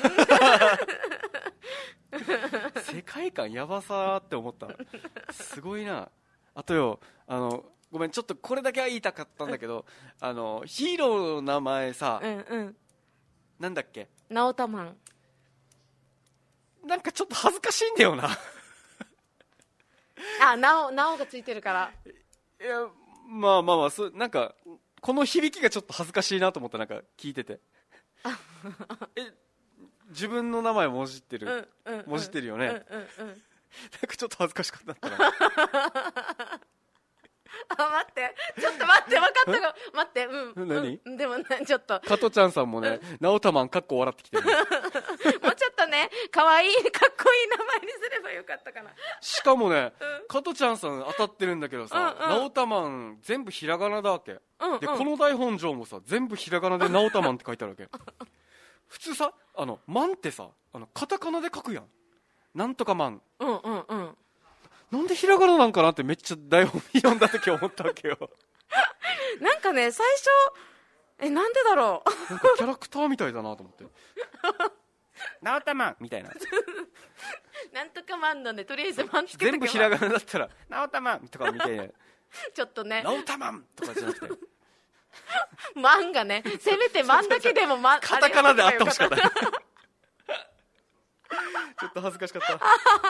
Speaker 1: 世界観やばさって思った。すごいな。あとよ、ごめん、ちょっとこれだけは言いたかったんだけど、ヒーローの名前さ、なんだっけ？
Speaker 2: ナオタマン。
Speaker 1: なんかちょっと恥ずかしいんだよな。
Speaker 2: ナオがついてるから。
Speaker 1: いや、まあなんかこの響きがちょっと恥ずかしいなと思った。なんか聞いてて。 自分の名前もじってる、もじってるよね、なんかちょっと恥ずかしかったな
Speaker 2: 待ってちょっと待って分かったか待って
Speaker 1: 何、
Speaker 2: でもねちょっと
Speaker 1: 加トちゃんさんもね、ナオタマンかっこ笑ってきてる、ね、
Speaker 2: もうちょっとねかわいいかっこいい名前にすればよかったかな。
Speaker 1: しかもね、加トちゃんさん当たってるんだけどさ、ナオタマン全部ひらがなだわけ、でこの台本上もさ全部ひらがなでナオタマンって書いてあるわけ普通さマンってさカタカナで書くやん、なんとかマン、なんでひらがななんかなってめっちゃ台本読んだ時思ったわけよ
Speaker 2: なんかね最初なんでだろう
Speaker 1: なんかキャラクターみたいだなと思ってナオタマンみたいな
Speaker 2: なんとかマンなんでとりあえずマンつけて
Speaker 1: 全部ひらがなだったらナオタマンとかみたいな
Speaker 2: ちょっとね
Speaker 1: ナオタマンとかじゃなくて
Speaker 2: マンがねせめてマンだけでも
Speaker 1: カタカナであってほしかったちょっと恥ずかしかった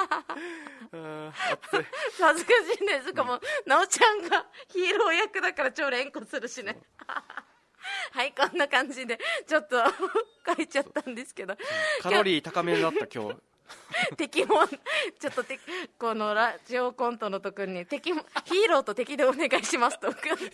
Speaker 2: 恥ずかしいね。しかもなおちゃんがヒーロー役だから超連呼するしねはいこんな感じでちょっと書いちゃったんですけど、
Speaker 1: カロリー高めだった今日
Speaker 2: 敵もちょっとこのラジオコントのとこに敵もヒーローと敵でお願いしますと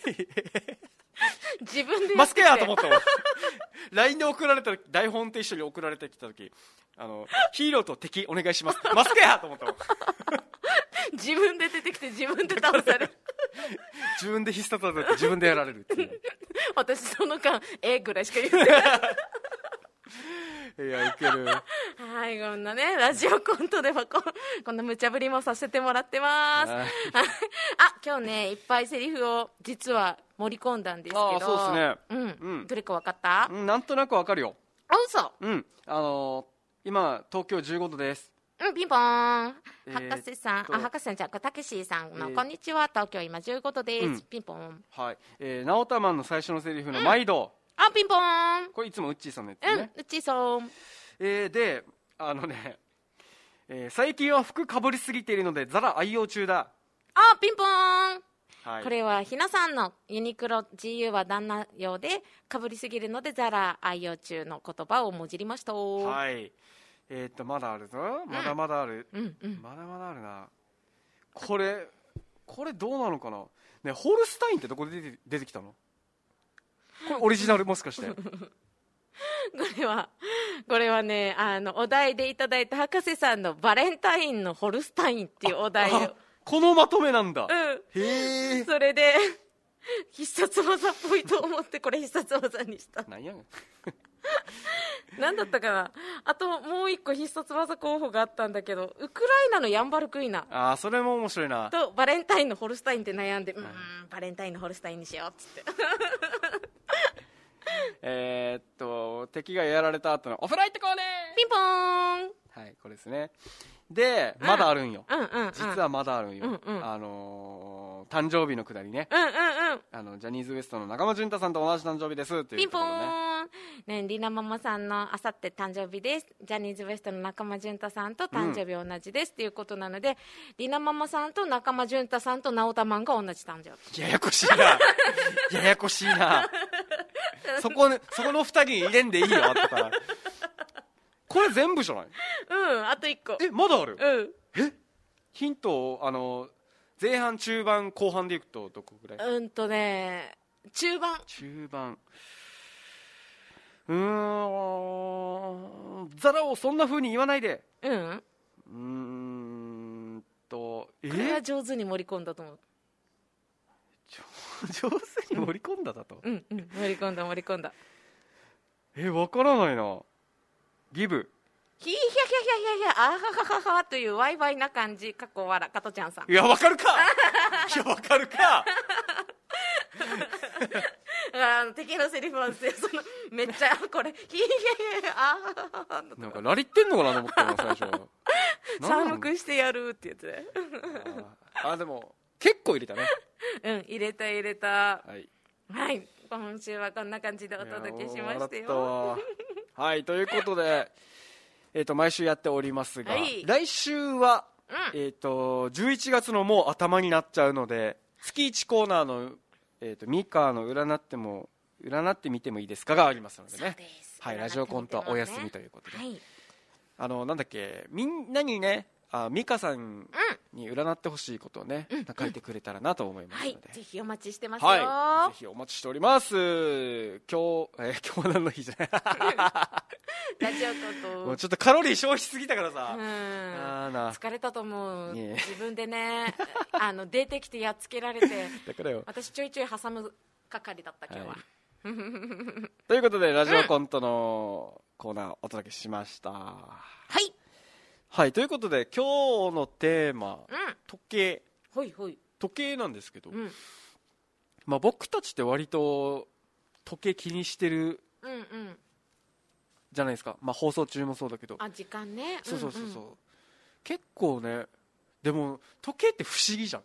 Speaker 2: 自分で
Speaker 1: マスケやと思ったもんLINE で送られた台本と一緒に送られてきた時ヒーローと敵お願いしますマスケやと思ったもん
Speaker 2: 自分で出てきて自分で倒される
Speaker 1: 自分で必殺技って自分でやられるっていう
Speaker 2: 私その間ぐらいしか言ってない
Speaker 1: いやいける
Speaker 2: はいこんなねラジオコントではこんな無茶ぶりもさせてもらってます今日ねいっぱいセリフを実は盛り込んだんですけど
Speaker 1: そうですね、
Speaker 2: どれか分かった？
Speaker 1: なんとなく分かるよ。
Speaker 2: 嘘。
Speaker 1: 今東京15度です。
Speaker 2: ピンポーン。博士さん博士さんじゃたけしさんの、こんにちは東京今15度です、ピンポン。
Speaker 1: はい、ナオタマンの最初のセリフの毎度、
Speaker 2: ピンポーン。
Speaker 1: これいつもウッチーさんのやつね。
Speaker 2: ウッチーさん。
Speaker 1: で最近は服かぶりすぎているのでザラ愛用中だ。
Speaker 2: ピンポーン。
Speaker 1: はい、
Speaker 2: これはひなさんのユニクロ GU は旦那用でかぶりすぎるのでザラ愛用中の言葉をもじりました。
Speaker 1: はい、まだあるぞ、まだまだある、まだまだあるな。これどうなのかなね。ホルスタインってどこで出てきたの？これオリジナルもしかして
Speaker 2: これはねお題でいただいた博士さんのバレンタインのホルスタインっていうお題を
Speaker 1: このまとめなんだ。
Speaker 2: へえ。それで必殺技っぽいと思ってこれ必殺技にした。
Speaker 1: なんや
Speaker 2: 何だったかな。あともう一個必殺技候補があったんだけどウクライナのヤンバルクイナ
Speaker 1: それも面白いな
Speaker 2: とバレンタインのホルスタインって悩んでバレンタインのホルスタインにしようっつって
Speaker 1: 敵がやられた後のお風呂行ってこうね
Speaker 2: ピンポーン。
Speaker 1: はいこれですね。でまだあるんよ、実はまだあるんよ、誕生日のくだりね、ジャニーズ WEST の中間淳太さんと同じ誕生日ですっていう、ね、
Speaker 2: ピンポーン、ね、リナママさんのあさって誕生日です。ジャニーズ WEST の中間淳太さんと誕生日同じですっていうことなので、リナママさんと中間淳太さんとナオタマンが同じ誕生日。
Speaker 1: ややこしいなややこしいなそこの2人に入れんでいいよあったからこれ全部じゃない？
Speaker 2: あと1個。
Speaker 1: まだある？ヒントを前半中盤後半でいくとどこぐらい？
Speaker 2: 中盤
Speaker 1: ザラをそんな風に言わないで。
Speaker 2: これは上手に盛り込んだと思う。
Speaker 1: 上手に盛り込んだだと？
Speaker 2: 盛り込んだ。
Speaker 1: わからないな。ギブ
Speaker 2: ヒーヒャヒャヒャヒャヒャあははははというワイワイな感じかっこ笑加トちゃんさん。
Speaker 1: いやわかるかわかるか
Speaker 2: 敵のセリフはめっちゃこれヒーヒャヒャヒャあははは
Speaker 1: なんかラリってんのかなと思ったの最初は
Speaker 2: 寒くしてやるってやつで
Speaker 1: でも結構入れたね。
Speaker 2: 入れた。
Speaker 1: はい、
Speaker 2: 今週はこんな感じでお届けしましたよ。
Speaker 1: はいということで毎週やっておりますが、来週は、11月のもう頭になっちゃうので月1コーナーの、ミカの占ってみてもいいですかがありますのでね。はい、ラジオコントはお休みということで、 なんだっけ、みんなにね、美香さんに占ってほしいことをね、書いてくれたらなと思いますので、
Speaker 2: はい、ぜひお待ちしてますよ。
Speaker 1: はい、ぜひお待ちしております。今日は何の日じゃない
Speaker 2: ラジオこと
Speaker 1: もうちょっとカロリー消費しすぎたからさ、
Speaker 2: 疲れたと思う。自分でね出てきてやっつけられて
Speaker 1: だからよ、
Speaker 2: 私ちょいちょい挟む係だった今日は、
Speaker 1: ということでラジオコントのコーナーをお届けしました。
Speaker 2: はい
Speaker 1: はい、ということで今日のテーマ、時計、時計なんですけど、僕たちって割と時計気にしてるじゃないですか。放送中もそうだけど、
Speaker 2: 時間ね、
Speaker 1: そう、結構ね。でも時計って不思議じゃん。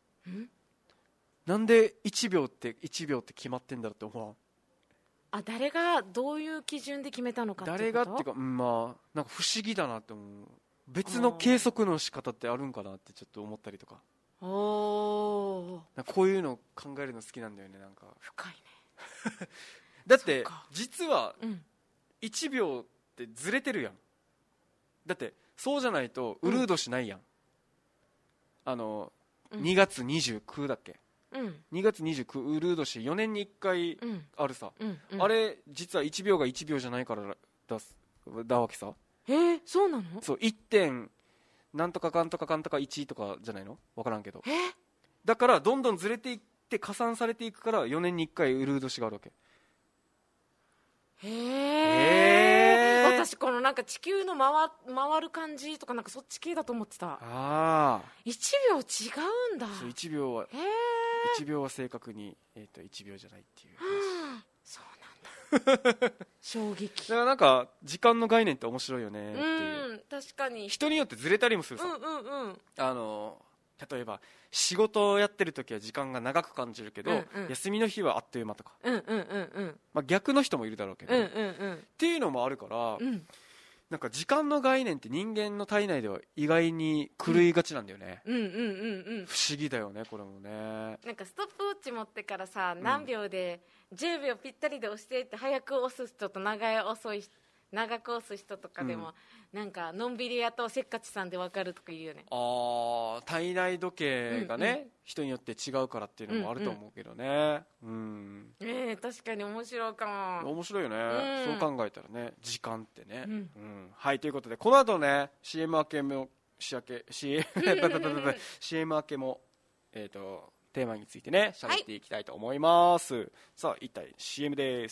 Speaker 1: なんで1秒って決まってんだろうって思わん？
Speaker 2: 誰がどういう基準で決めたのかってこと？
Speaker 1: 誰がっていうか、なんか不思議だなって思う。別の計測の仕方ってあるんかなってちょっと思ったりとか。なんかこういうの考えるの好きなんだよね。なんか
Speaker 2: 深いね
Speaker 1: だって実は1秒ってずれてるやん。だってそうじゃないとウルー年ないやん。2月29だっけ、2月29ウルー年4年に1回あるさ、あれ実は1秒が1秒じゃないからだわけさ。
Speaker 2: そうなの？
Speaker 1: そう、1点なんとかかんとかかんとか1とかじゃないの？分からんけど、だからどんどんずれていって加算されていくから4年に1回ウルー年があるわけ。
Speaker 2: 私このなんか地球の回る感じとかなんかそっち系だと思ってた。1秒違うんだ。
Speaker 1: そう、1秒は正確に、1秒じゃないっていう
Speaker 2: そうなんだ衝撃。
Speaker 1: だからなんか時間の概念って面白いよねっていう。
Speaker 2: 確かに
Speaker 1: 人によってずれたりもするさ。例えば仕事をやってる時は時間が長く感じるけど、休みの日はあっという間とか、逆の人もいるだろうけど、っていうのもあるから、なんか時間の概念って人間の体内では意外に狂いがちなんだよね。不思議だよねこれもね。
Speaker 2: なんかストップウォッチ持ってからさ、何秒で10秒ぴったりで押してって早く押す人と長く押す人とかでも、なんかのんびり屋とせっかちさんで分かるとか言うよね。
Speaker 1: 体内時計がね、人によって違うからっていうのもあると思うけどね。
Speaker 2: 確かに面白いかも。
Speaker 1: 面白いよね、そう考えたらね、時間ってね。はい、ということでこの後ね CM 明けもCM 明けもテーマについてね喋っていきたいと思います。さあ一体 CM です。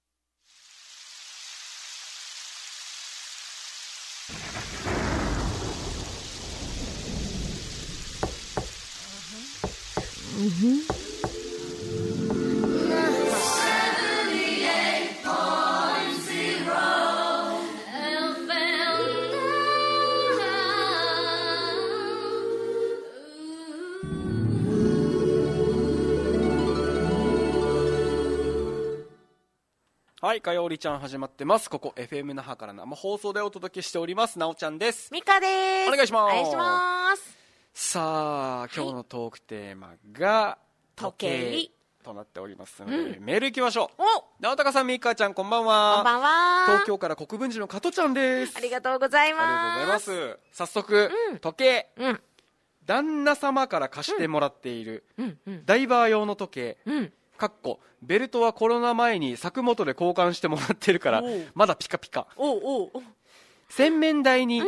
Speaker 1: はい、火曜りちゃん始まってます。ここ FM 那覇から生放送でお届けしております。なおちゃんです。
Speaker 2: みかです。
Speaker 1: お願いします。
Speaker 2: お願いします。
Speaker 1: さあ今日のトークテーマが時計となっておりますので、メールいきましょう。直高さん、みかちゃん、こんばんは。
Speaker 2: こんばんは。
Speaker 1: 東京から国分寺の加トちゃんです。
Speaker 2: ありがとうございます。
Speaker 1: ありがとうございます。早速、時計、旦那様から貸してもらっているダイバー用の時計、かっこベルトはコロナ前に作元で交換してもらってるからまだピカピカ。洗面台に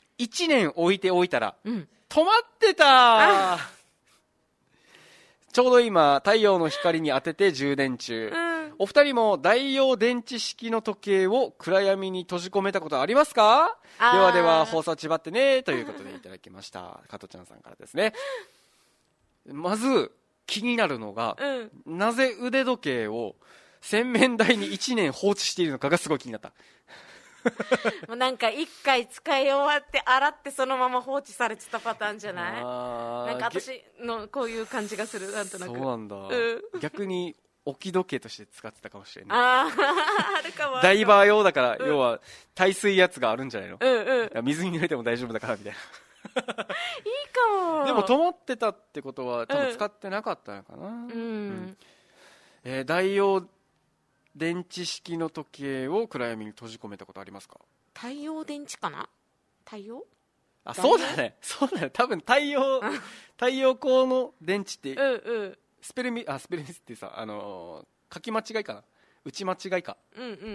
Speaker 1: 1年置いておいたら止まってた。ちょうど今太陽の光に当てて充電中。お二人も代用電池式の時計を暗闇に閉じ込めたことありますか？ではでは放送ちばってね、ということでいただきました加トちゃんさんからですね。まず気になるのが、なぜ腕時計を洗面台に1年放置しているのかがすごい気になった。
Speaker 2: もうなんか1回使い終わって洗ってそのまま放置されてたパターンじゃない？なんか私のこういう感じがする。なんとなく
Speaker 1: そうなんだ、逆に置き時計として使ってたかもしれない。
Speaker 2: あるかも。
Speaker 1: ダイバー用だから、要は耐水やつがあるんじゃないの？水に濡れても大丈夫だからみたいな。
Speaker 2: いいかも。
Speaker 1: でも止まってたってことは多分使ってなかったのかな。代用電池式の時計を暗闇に閉じ込めたことありますか？
Speaker 2: 太陽電池かな。太陽、
Speaker 1: そうだね多分太陽光の電池って、スペルミスってさ、書き間違いかな、打ち間違いか。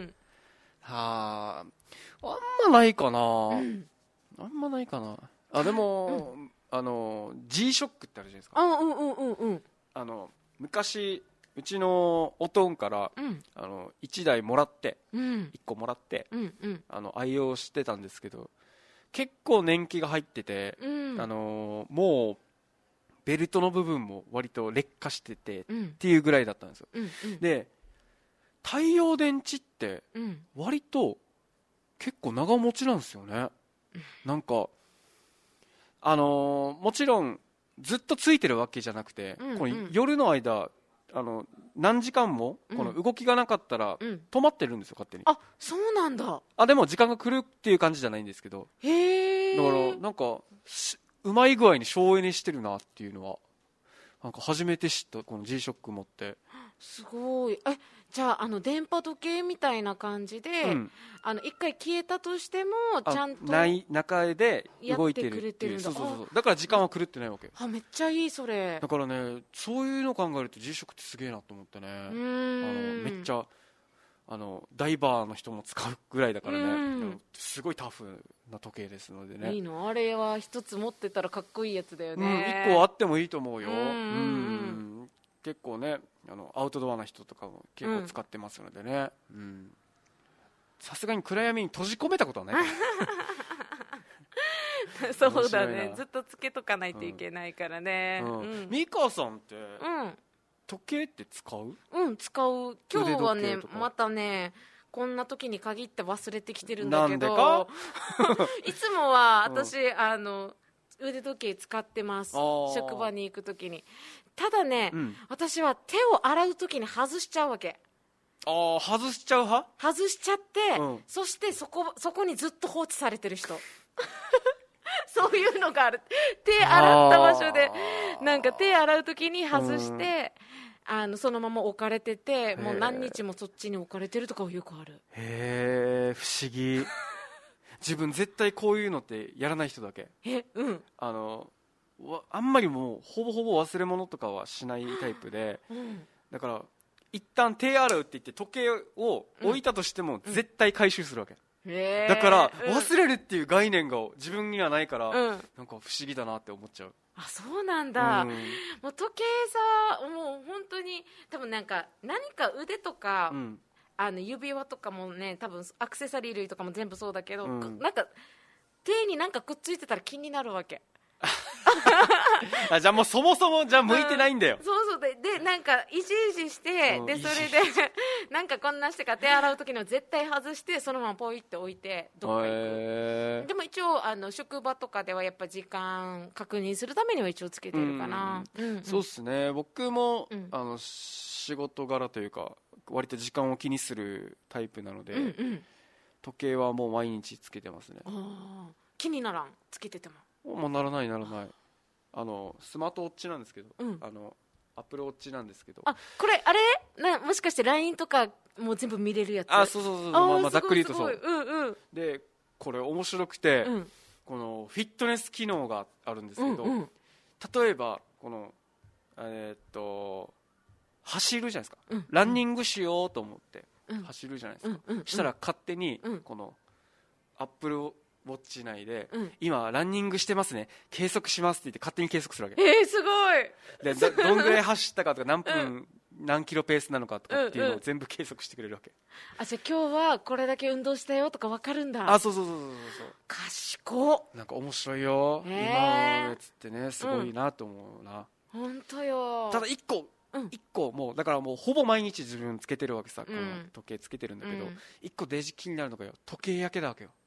Speaker 1: あんまないかな、あんまないかな。でも、G-SHOCK ってあるじゃないですか。昔うちのおとんから、1台もらって、1個もらって、愛用してたんですけど、結構年季が入ってて、もうベルトの部分も割と劣化してて、っていうぐらいだったんですよ。で、太陽電池って割と結構長持ちなんですよね。なんかもちろんずっとついてるわけじゃなくて、この夜の間何時間もこの動きがなかったら止まってるんですよ、勝手に。
Speaker 2: あ、そうなんだ。
Speaker 1: でも時間が来るっていう感じじゃないんですけど、
Speaker 2: へえ。
Speaker 1: だからなんかうまい具合に省エネしてるなっていうのはなんか初めて知った、この G-SHOCK 持って。
Speaker 2: すごい。じゃあ電波時計みたいな感じで、一回消えたとしてもちゃんと
Speaker 1: 中で動いてるっていう。そうだから時間は狂ってないわけ。
Speaker 2: めっちゃいいそれ。
Speaker 1: だからね、そういうのを考えると G-SHOCK ってすげえなと思ってね。めっちゃダイバーの人も使うぐらいだからね、すごいタフな時計ですのでね。
Speaker 2: いいの、あれは一つ持ってたらかっこいいやつだよね。
Speaker 1: 一個あってもいいと思うよ。結構ね、アウトドアな人とかも結構使ってますのでね。さすがに暗闇に閉じ込めたことはない
Speaker 2: そうだね、ずっとつけとかないといけないからね。
Speaker 1: 美香さんって時計って使う？
Speaker 2: 使う。今日はね、またね、こんな時に限って忘れてきてるんだけど。
Speaker 1: なんでか
Speaker 2: いつもは私、腕時計使ってます、職場に行く時に。ただね、私は手を洗う時に外しちゃうわけ。
Speaker 1: 外しちゃう派？
Speaker 2: 外しちゃって、そしてそこにずっと放置されてる人そういうのがある。手洗った場所でなんか手洗う時に外して、そのまま置かれてて、もう何日もそっちに置かれてるとかはよくある。
Speaker 1: へえ、不思議。自分絶対こういうのってやらない人だけ。あんまりもうほぼほぼ忘れ物とかはしないタイプで、だから一旦手洗うって言って時計を置いたとしても絶対回収するわけ。だから忘れるっていう概念が自分にはないから、なんか不思議だなって思っちゃう。
Speaker 2: そうなんだ。もう時計さ、もう本当に多分何か腕とか、指輪とかもね、多分アクセサリー類とかも全部そうだけど、なんか手になんかくっついてたら気になるわけ。
Speaker 1: じゃあもうそもそもじゃあ向いてないんだよ。
Speaker 2: そうでなんかいじいじして、でそれでなんかこんなしてから手洗う時には絶対外してそのままポイって置いてどっか行く。でも一応職場とかではやっぱ時間確認するためには一応つけてるかな。
Speaker 1: そうっすね。僕も仕事柄というか割と時間を気にするタイプなので、時計はもう毎日つけてますね。
Speaker 2: 気にならん、つけてても。
Speaker 1: もうならない。スマートウォッチなんですけど、アップルウォッチなんですけど。
Speaker 2: これあれもしかして LINE とかもう全部見れるやつ？
Speaker 1: そう、ざっくり言うとそう。でこれ面白くて、このフィットネス機能があるんですけど、例えばこの走るじゃないですか、ランニングしようと思って走るじゃないですか、したら勝手にこのアップルウォッチ内で、今ランニングしてますね、計測しますって言って勝手に計測するわけ。
Speaker 2: すごい。
Speaker 1: でどんぐらい走ったかとか何分、何キロペースなのかとかっていうのを全部計測してくれるわけ。
Speaker 2: じゃあ今日はこれだけ運動したよとか分かるんだ。
Speaker 1: そう
Speaker 2: 賢っ。
Speaker 1: なんか面白いよ、今のやつってね、すごいなと思うな。
Speaker 2: 本当よ。
Speaker 1: ただ一個もうだからもうほぼ毎日自分つけてるわけさ、この時計つけてるんだけど、一個デジ気になるのがよ、時計焼けだわけよ。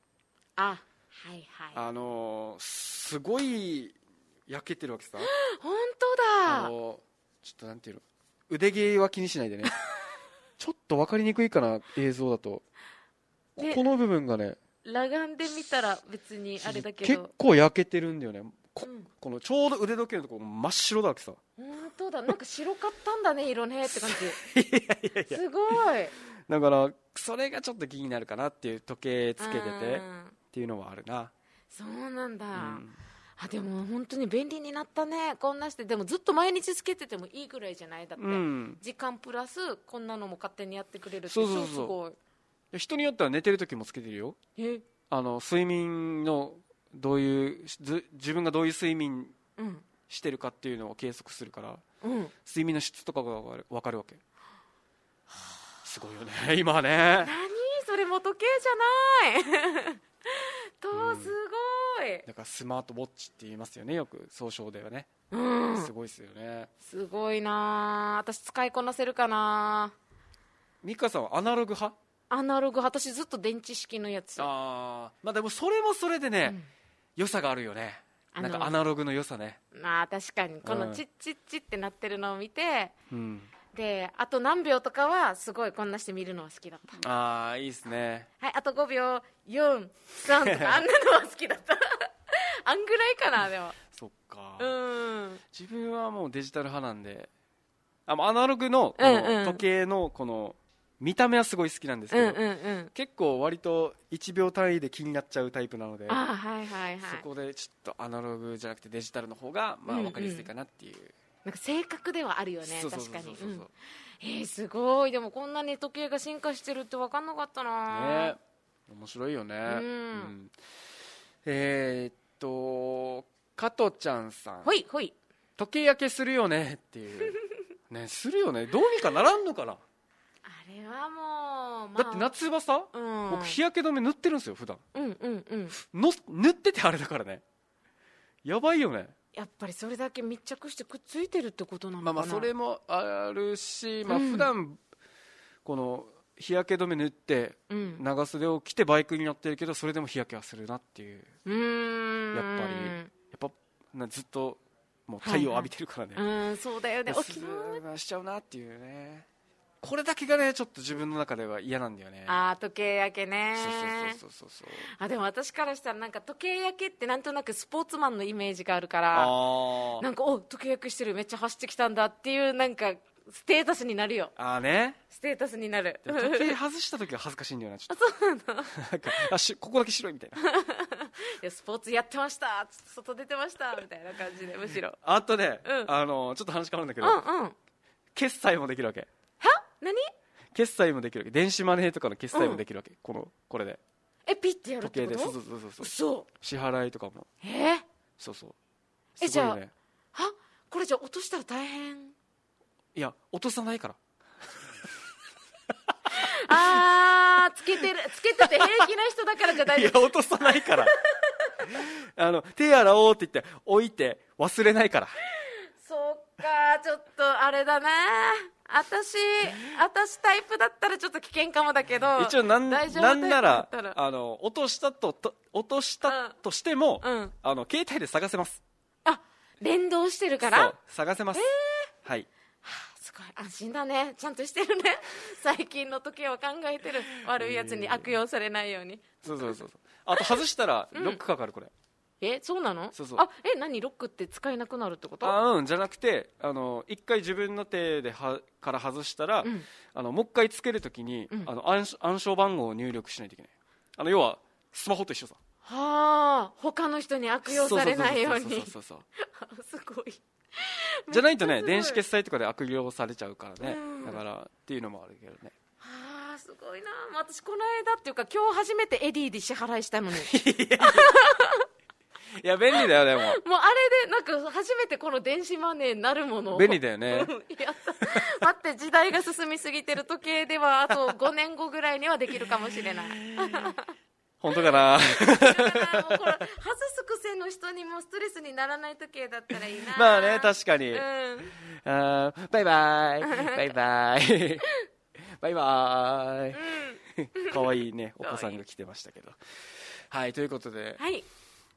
Speaker 1: すごい焼けてるわけさ。
Speaker 2: 本当だ。
Speaker 1: ちょっとなんていうの、腕毛は気にしないでねちょっと分かりにくいかな、映像だとここの部分がね、
Speaker 2: 裸眼で見たら別にあれだけど
Speaker 1: 結構焼けてるんだよね。このちょうど腕時計のところ真っ白だわけさ。
Speaker 2: 本当だ、なんか白かったんだね、色ねって感じ。すごい。
Speaker 1: だからそれがちょっと気になるかなっていう、時計つけててっていうのはあるな。
Speaker 2: そうなんだ、でも本当に便利になったね。こんなして、でもずっと毎日つけててもいいぐらいじゃない？だって、時間プラスこんなのも勝手にやってくれるって、すご
Speaker 1: い。人によっては寝てる時もつけてるよ。睡眠のどういう自分がどういう睡眠してるかっていうのを計測するから、睡眠の質とかが分かるわけ。すごいよね今はね。
Speaker 2: 何それも時計じゃないすごい。
Speaker 1: だからスマートウォッチって言いますよね、よく総称ではね。すごいですよね。
Speaker 2: すごいな。私使いこなせるかな。
Speaker 1: 美香さんはアナログ派？
Speaker 2: アナログ、私ずっと電池式のやつ。
Speaker 1: でもそれもそれでね、良さがあるよね。なんかアナログの良さね。
Speaker 2: 確かにこのチッチッチってなってるのを見て、であと何秒とかはすごいこんなして見るのは好きだった。
Speaker 1: いいですね。
Speaker 2: はい、あと5秒4、3とかあんなのは好きだったあんぐらいかな。でも
Speaker 1: そっか、自分はもうデジタル派なんで、アナログのこの時計のこの見た目はすごい好きなんですけど、結構割と1秒単位で気になっちゃうタイプなので、そこでちょっとアナログじゃなくてデジタルの方が分かりやすいかなっていう、
Speaker 2: なんか正確ではあるよね。確かに。すごい。でもこんなに時計が進化してるって分かんなかったな。
Speaker 1: 面白いよね。加トちゃんさん、時計焼けするよねっていうね。するよね。どうにかならんのかな。
Speaker 2: あれはもう、
Speaker 1: だって夏場さ、僕日焼け止め塗ってるんですよ普段。塗っててあれだからね。やばいよね。
Speaker 2: やっぱりそれだけ密着してくっついてるってことなのかな。
Speaker 1: それもあるし、普段この日焼け止め塗って長袖を着てバイクに乗ってるけど、それでも日焼けはするなっていう。やっぱずっともう太陽浴びてるからね。
Speaker 2: そうだよね。
Speaker 1: 沖縄しちゃうなっていうね。これだけがねちょっと自分の中では嫌なんだよね。
Speaker 2: 時計焼けね。
Speaker 1: そう
Speaker 2: でも私からしたらなんか時計焼けってなんとなくスポーツマンのイメージがあるから、なんか時計焼けしてる、めっちゃ走ってきたんだっていう、なんかステータスになるよ。ステータスになる。
Speaker 1: 時計外した時は恥ずかしいんだよな。ちょっと
Speaker 2: そうなの
Speaker 1: ここだけ白いみたいな。い
Speaker 2: やスポーツやってました、外出てましたみたいな感じで。むしろ
Speaker 1: あとね、ちょっと話変わるんだけど、決済もできるわけ。
Speaker 2: 何？
Speaker 1: 決済もできるわけ。電子マネーとかの決済もできるわけ。これで
Speaker 2: ピッてやるってこと？
Speaker 1: 時計で。そう支払いとかも。そうすごいね。
Speaker 2: じゃあこれじゃあ落としたら大変。
Speaker 1: いや落とさないから
Speaker 2: つけてて平気な人だからじゃ大丈夫。
Speaker 1: いや落とさないから手洗おうって言って置いて忘れないから。
Speaker 2: そっか、ちょっとあれだね。私タイプだったらちょっと危険かもだけど、
Speaker 1: 一応なんなら落としたとしても、携帯で探せます。
Speaker 2: 連動してるから
Speaker 1: そう探せます。はい、
Speaker 2: すごい安心だね。ちゃんとしてるね最近の時計を考えてる。悪いやつに悪用されないように。
Speaker 1: そうあと外したらロックかかる。これ
Speaker 2: そうなの？何ロックって使えなくなるってこと？
Speaker 1: じゃなくて一回自分の手でから外したら、もう一回つけるときに、暗証番号を入力しないといけない。要はスマホと一緒さ。
Speaker 2: 他の人に悪用されないように。
Speaker 1: そうす
Speaker 2: ごい。
Speaker 1: じゃないとね電子決済とかで悪用されちゃうからね。だからっていうのもあるけどね。
Speaker 2: すごいな。私この間っていうか今日初めてエディで支払いしたのに
Speaker 1: いや便利だよ。でも
Speaker 2: もうあれでなんか初めてこの電子マネーになるものを
Speaker 1: 便利だよね。
Speaker 2: やった待って、時代が進みすぎてる。時計ではあと5年後ぐらいにはできるかもしれない
Speaker 1: 本当かな。
Speaker 2: もうこれ外す癖の人にもストレスにならない時計だったらいいな。
Speaker 1: 確かに。バイバイバイバイバイバイかわいいねお子さんが来てましたけど。はい、ということで、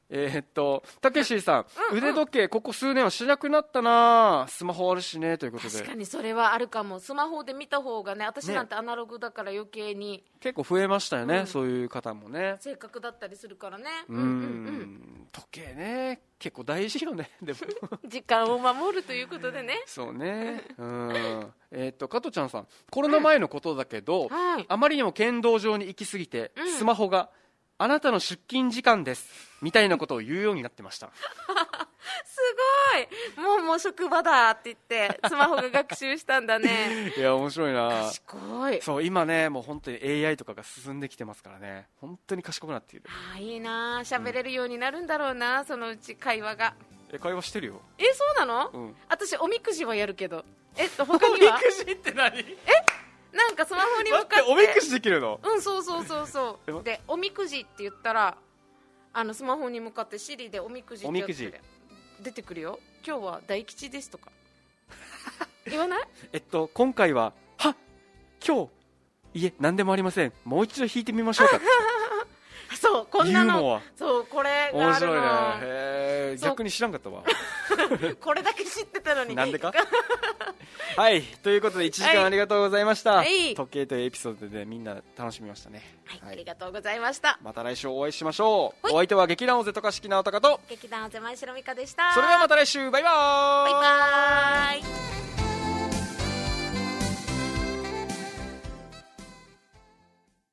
Speaker 1: たけしさん、腕時計ここ数年はしなくなったな、スマホあるしねということで。
Speaker 2: 確かにそれはあるかも。スマホで見た方がね、私なんてアナログだから余計に、
Speaker 1: 結構増えましたよね、そういう方もね。
Speaker 2: 正確だったりするからね。
Speaker 1: 時計ね、結構大事よね。でも
Speaker 2: 時間を守るということでね。
Speaker 1: そうね。加トちゃんさん、コロナ前のことだけど、あまりにも剣道場に行き過ぎて、スマホがあなたの出勤時間ですみたいなことを言うようになってました。
Speaker 2: すごい、もう職場だって言ってスマホが学習したんだね。
Speaker 1: いや面白いな。
Speaker 2: 賢い。
Speaker 1: そう、今ね、もう本当に AI とかが進んできてますからね、本当に賢くなっている。
Speaker 2: いいな、喋れるようになるんだろうな、そのうち会話が。
Speaker 1: 会話してるよ。
Speaker 2: そうなの？私おみくじはやるけど。他には？
Speaker 1: おみくじって何？
Speaker 2: なんかスマホに向かって
Speaker 1: おみくじできるの？
Speaker 2: そうで、おみくじって言ったらスマホに向かってシリでおみくじってやって出てくるよ。今日は大吉ですとか言わない？
Speaker 1: 今回は今日何でもありません、もう一度引いてみましょうか。
Speaker 2: そう、こんなの、そうこれがあるの。
Speaker 1: 面白いね。逆に知らんかったわ。
Speaker 2: これだけ知ってたのに。
Speaker 1: なんでか。はい、ということで1時間ありがとうございました。時計というエピソードでみんな楽しみましたね。
Speaker 2: ありがとうございました。
Speaker 1: また来週お会いしましょう。お相手は劇団尾瀬渡嘉敷直隆と
Speaker 2: 劇団尾瀬前城美香でした。
Speaker 1: それではまた来週、バイバーイ。
Speaker 2: バイバーイ。